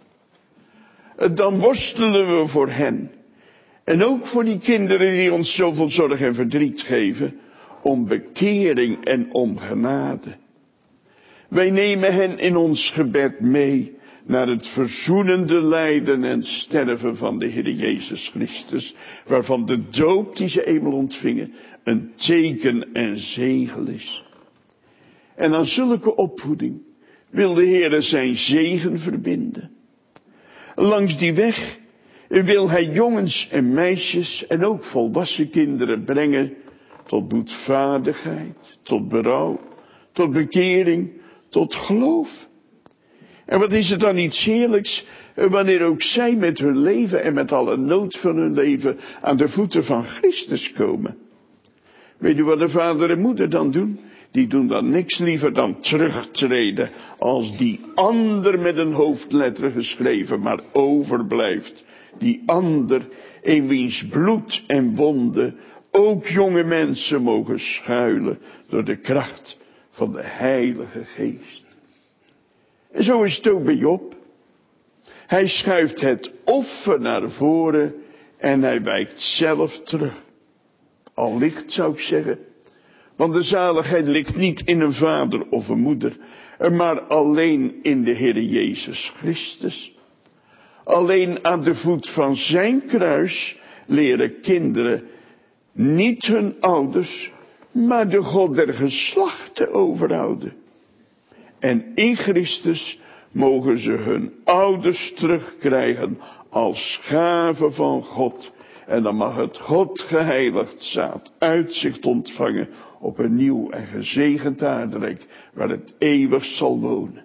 Dan worstelen we voor hen. En ook voor die kinderen die ons zoveel zorg en verdriet geven. Om bekering en om genade. Wij nemen hen in ons gebed mee naar het verzoenende lijden en sterven van de Heer Jezus Christus, waarvan de doop die ze eenmaal ontvingen een teken en zegel is. En aan zulke opvoeding wil de Heer zijn zegen verbinden. Langs die weg wil hij jongens en meisjes en ook volwassen kinderen brengen tot boetvaardigheid, tot berouw, tot bekering, tot geloof. En wat is het dan iets heerlijks wanneer ook zij met hun leven en met alle nood van hun leven aan de voeten van Christus komen. Weet u wat de vader en moeder dan doen? Die doen dan niks liever dan terugtreden als die ander met een hoofdletter geschreven maar overblijft. Die ander in wiens bloed en wonden ook jonge mensen mogen schuilen door de kracht van de Heilige Geest. En zo is het ook bij Job. Hij schuift het offer naar voren en hij wijkt zelf terug. Allicht zou ik zeggen. Want de zaligheid ligt niet in een vader of een moeder, maar alleen in de Heer Jezus Christus. Alleen aan de voet van zijn kruis leren kinderen niet hun ouders, maar de God der geslachten overhouden. En in Christus mogen ze hun ouders terugkrijgen als gave van God En dan mag het God geheiligd zaad uitzicht ontvangen op een nieuw en gezegend aardrijk waar het eeuwig zal wonen.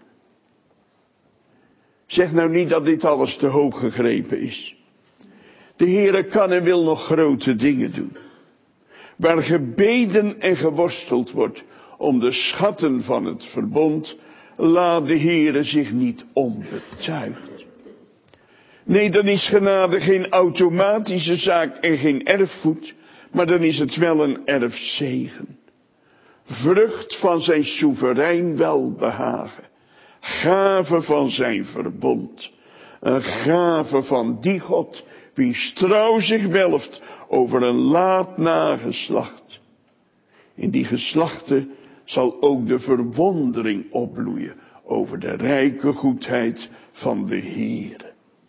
Zeg nou niet dat dit alles te hoog gegrepen is. De Heere kan en wil nog grote dingen doen. Waar gebeden en geworsteld wordt om de schatten van het verbond, laat de Heere zich niet onbetuigd. Nee, dan is genade geen automatische zaak en geen erfgoed, maar dan is het wel een erfzegen. Vrucht van zijn soeverein welbehagen. Gave van zijn verbond. Een gave van die God, wiens trouw zich welft over een laat nageslacht. In die geslachten zal ook de verwondering opbloeien over de rijke goedheid van de Heere.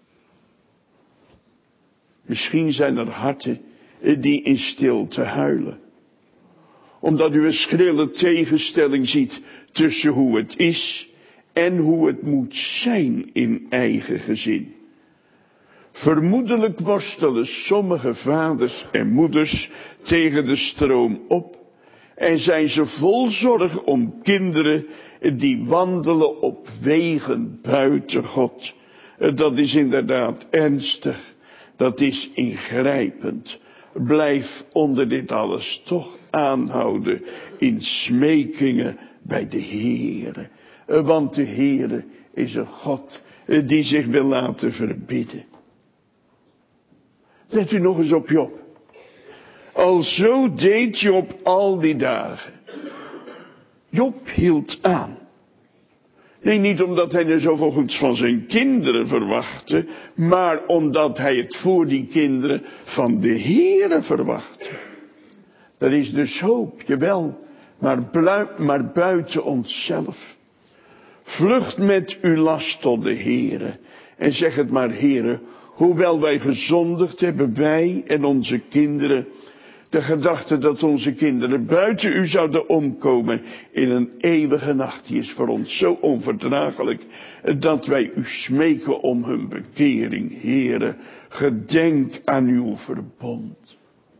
Misschien zijn er harten die in stilte huilen. Omdat u een schrille tegenstelling ziet tussen hoe het is en hoe het moet zijn in eigen gezin. Vermoedelijk worstelen sommige vaders en moeders tegen de stroom op en zijn ze vol zorg om kinderen die wandelen op wegen buiten God. Dat is inderdaad ernstig, dat is ingrijpend. Blijf onder dit alles toch aanhouden in smekingen bij de Heere. Want de Heere is een God die zich wil laten verbidden. Let u nog eens op Job. Al zo deed Job al die dagen. Job hield aan. Nee, niet omdat hij er zoveel goeds van zijn kinderen verwachtte, maar omdat hij het voor die kinderen van de Heere verwachtte. Dat is dus hoop, jawel, maar, blu- maar buiten onszelf. Vlucht met uw last tot de Heere en zeg het maar, Heere, hoewel wij gezondigd hebben, wij en onze kinderen, de gedachte dat onze kinderen buiten u zouden omkomen in een eeuwige nacht, die is voor ons zo onverdraaglijk, dat wij u smeken om hun bekering, Heere, gedenk aan uw verbond.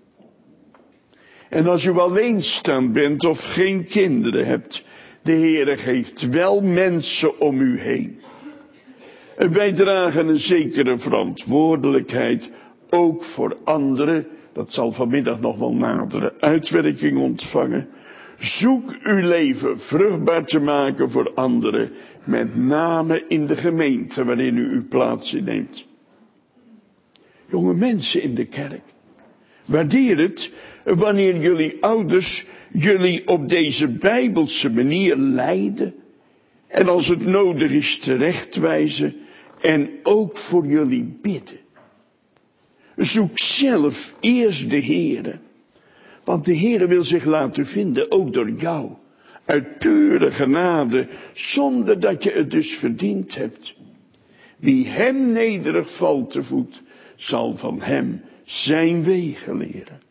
En als u alleenstaand bent of geen kinderen hebt, de Heere geeft wel mensen om u heen. En wij dragen een zekere verantwoordelijkheid, ook voor anderen. Dat zal vanmiddag nog wel nadere uitwerking ontvangen. Zoek uw leven vruchtbaar te maken voor anderen, met name in de gemeente waarin u uw plaats inneemt. Jonge mensen in de kerk, waardeer het wanneer jullie ouders jullie op deze bijbelse manier leiden en als het nodig is terechtwijzen en ook voor jullie bidden. Zoek zelf eerst de Heere, want de Heere wil zich laten vinden, ook door jou, uit pure genade, zonder dat je het dus verdiend hebt. Wie hem nederig valt te voet, zal van hem zijn wegen leren.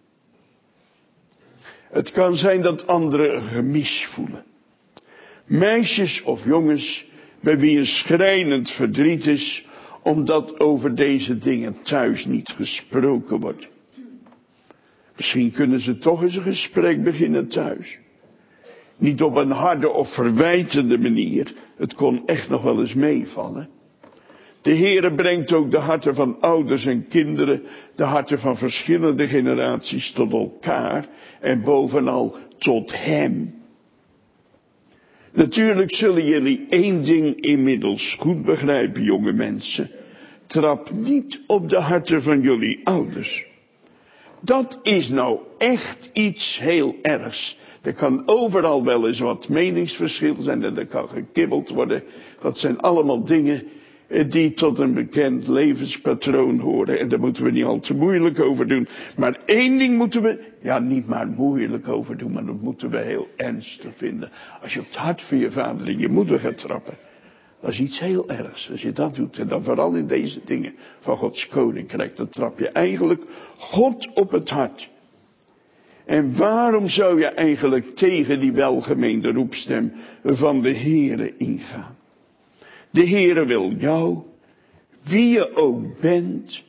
Het kan zijn dat anderen een gemis voelen. Meisjes of jongens bij wie een schrijnend verdriet is, omdat over deze dingen thuis niet gesproken wordt. Misschien kunnen ze toch eens een gesprek beginnen thuis. Niet op een harde of verwijtende manier. Het kon echt nog wel eens meevallen. De Heere brengt ook de harten van ouders en kinderen, de harten van verschillende generaties tot elkaar en bovenal tot Hem. Natuurlijk zullen jullie één ding inmiddels goed begrijpen, jonge mensen. Trap niet op de harten van jullie ouders. Dat is nou echt iets heel ergs. Er kan overal wel eens wat meningsverschil zijn en er kan gekibbeld worden. Dat zijn allemaal dingen die tot een bekend levenspatroon horen. En daar moeten we niet al te moeilijk over doen. Maar één ding moeten we, ja niet maar moeilijk over doen, maar dat moeten we heel ernstig vinden. Als je op het hart van je vader en je moeder gaat trappen, dat is iets heel ergs. Als je dat doet, en dan vooral in deze dingen van Gods koninkrijk, dan trap je eigenlijk God op het hart. En waarom zou je eigenlijk tegen die welgemeende roepstem van de Heere ingaan? De Heere wil jou, wie je ook bent,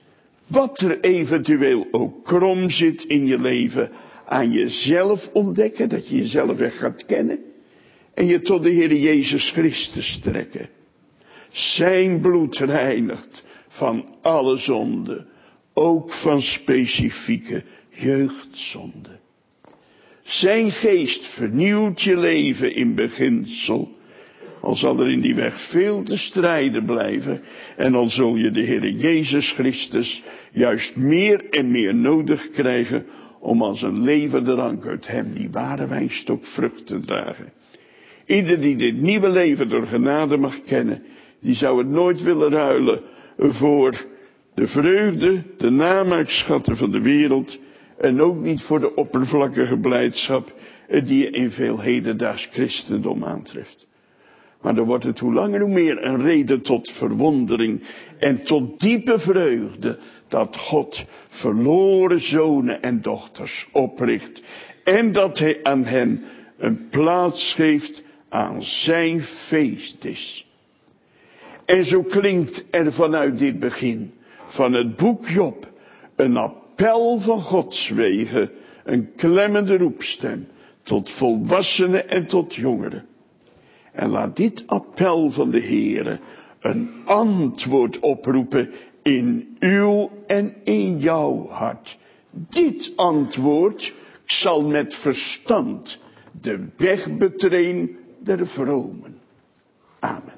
Wat er eventueel ook krom zit in je leven, aan jezelf ontdekken, dat je jezelf weer gaat kennen. En je tot de Heer Jezus Christus trekken. Zijn bloed reinigt van alle zonde, ook van specifieke jeugdzonde. Zijn geest vernieuwt je leven in beginsel, al zal er in die weg veel te strijden blijven, en dan zul je de Heer Jezus Christus juist meer en meer nodig krijgen om als een levende rank uit hem die ware wijnstok vrucht te dragen. Ieder die dit nieuwe leven door genade mag kennen, die zou het nooit willen ruilen voor de vreugde, de namaakschatten van de wereld, en ook niet voor de oppervlakkige blijdschap die je in veel hedendaags christendom aantreft. Maar dan wordt het hoe langer hoe meer een reden tot verwondering en tot diepe vreugde dat God verloren zonen en dochters opricht en dat hij aan hen een plaats geeft aan zijn feestdis. En zo klinkt er vanuit dit begin van het boek Job een appel van Gods wegen, een klemmende roepstem tot volwassenen en tot jongeren. En laat dit appel van de Heere een antwoord oproepen in uw en in jouw hart. Dit antwoord zal met verstand de weg betreden der vromen. Amen.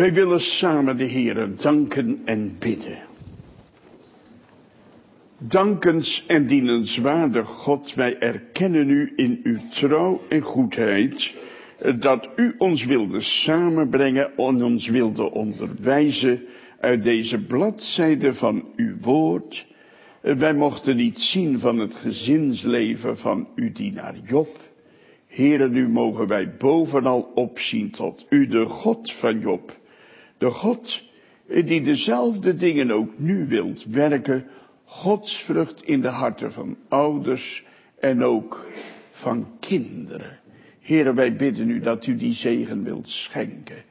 Wij willen samen de Heere danken en bidden. Dankens en dienenswaardig God, wij erkennen u in uw trouw en goedheid, dat u ons wilde samenbrengen en ons wilde onderwijzen uit deze bladzijde van uw woord. Wij mochten iets zien van het gezinsleven van uw dienaar Job. Heere, nu mogen wij bovenal opzien tot u, de God van Job. De God die dezelfde dingen ook nu wilt werken, godsvrucht in de harten van ouders en ook van kinderen. Heere, wij bidden u dat u die zegen wilt schenken.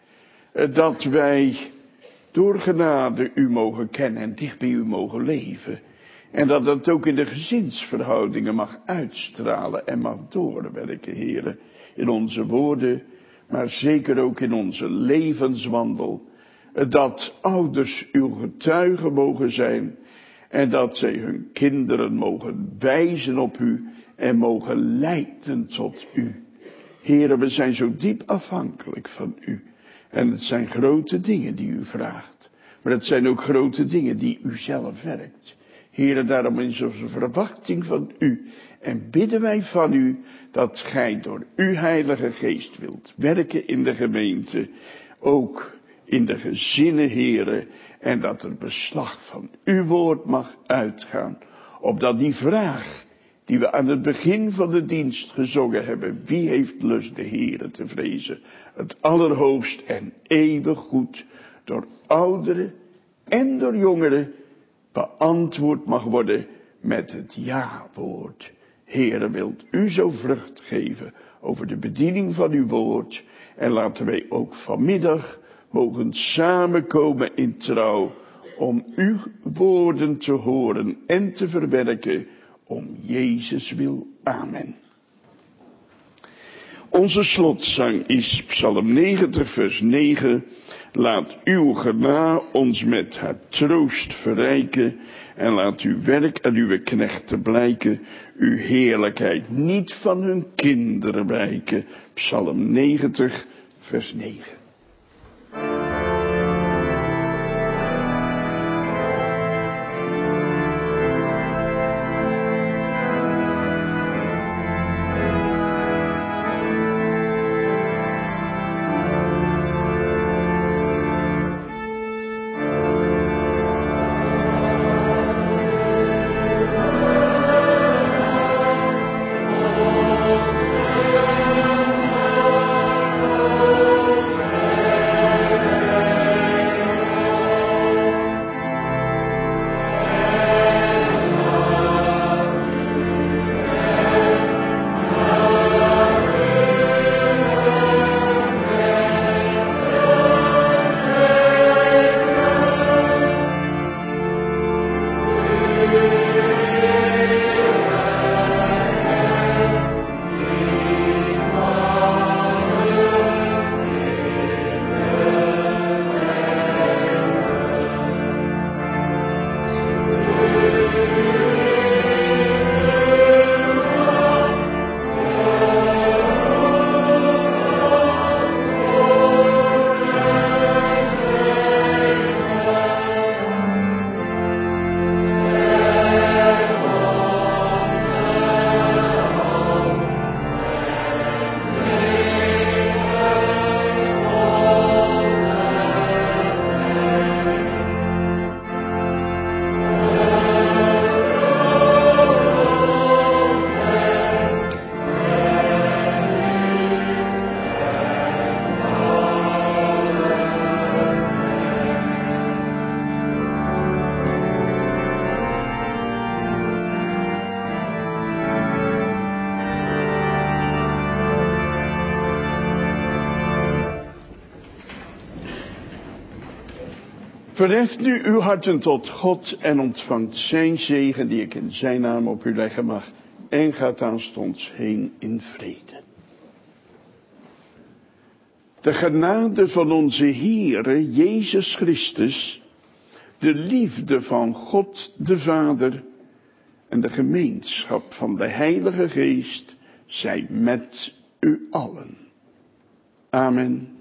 Dat wij door genade u mogen kennen en dicht bij u mogen leven. En dat dat ook in de gezinsverhoudingen mag uitstralen en mag doorwerken, Heere. In onze woorden, maar zeker ook in onze levenswandel. Dat ouders uw getuigen mogen zijn. En dat zij hun kinderen mogen wijzen op u en mogen leiden tot u. Heere, we zijn zo diep afhankelijk van u. En het zijn grote dingen die u vraagt. Maar het zijn ook grote dingen die u zelf werkt. Heere, daarom is onze verwachting van u. En bidden wij van u dat gij door uw Heilige Geest wilt werken in de gemeente. Ook in de gezinnen, Heere. En dat er beslag van uw woord mag uitgaan. Opdat die vraag die we aan het begin van de dienst gezongen hebben. Wie heeft lust de Heere te vrezen? Het allerhoogst en eeuwig goed. Door ouderen en door jongeren beantwoord mag worden met het ja-woord. Heere, wilt u zo vrucht geven over de bediening van uw woord. En laten wij ook vanmiddag mogen samenkomen in trouw om uw woorden te horen en te verwerken om Jezus wil. Amen. Onze slotzang is Psalm negentig vers negen. Laat uw genade ons met haar troost verrijken en laat uw werk aan uw knechten blijken, uw heerlijkheid niet van hun kinderen wijken. Psalm negentig vers negen. Verheft nu uw harten tot God en ontvangt zijn zegen die ik in zijn naam op u leggen mag. En gaat aanstonds heen in vrede. De genade van onze Heere Jezus Christus, de liefde van God de Vader en de gemeenschap van de Heilige Geest zij met u allen. Amen.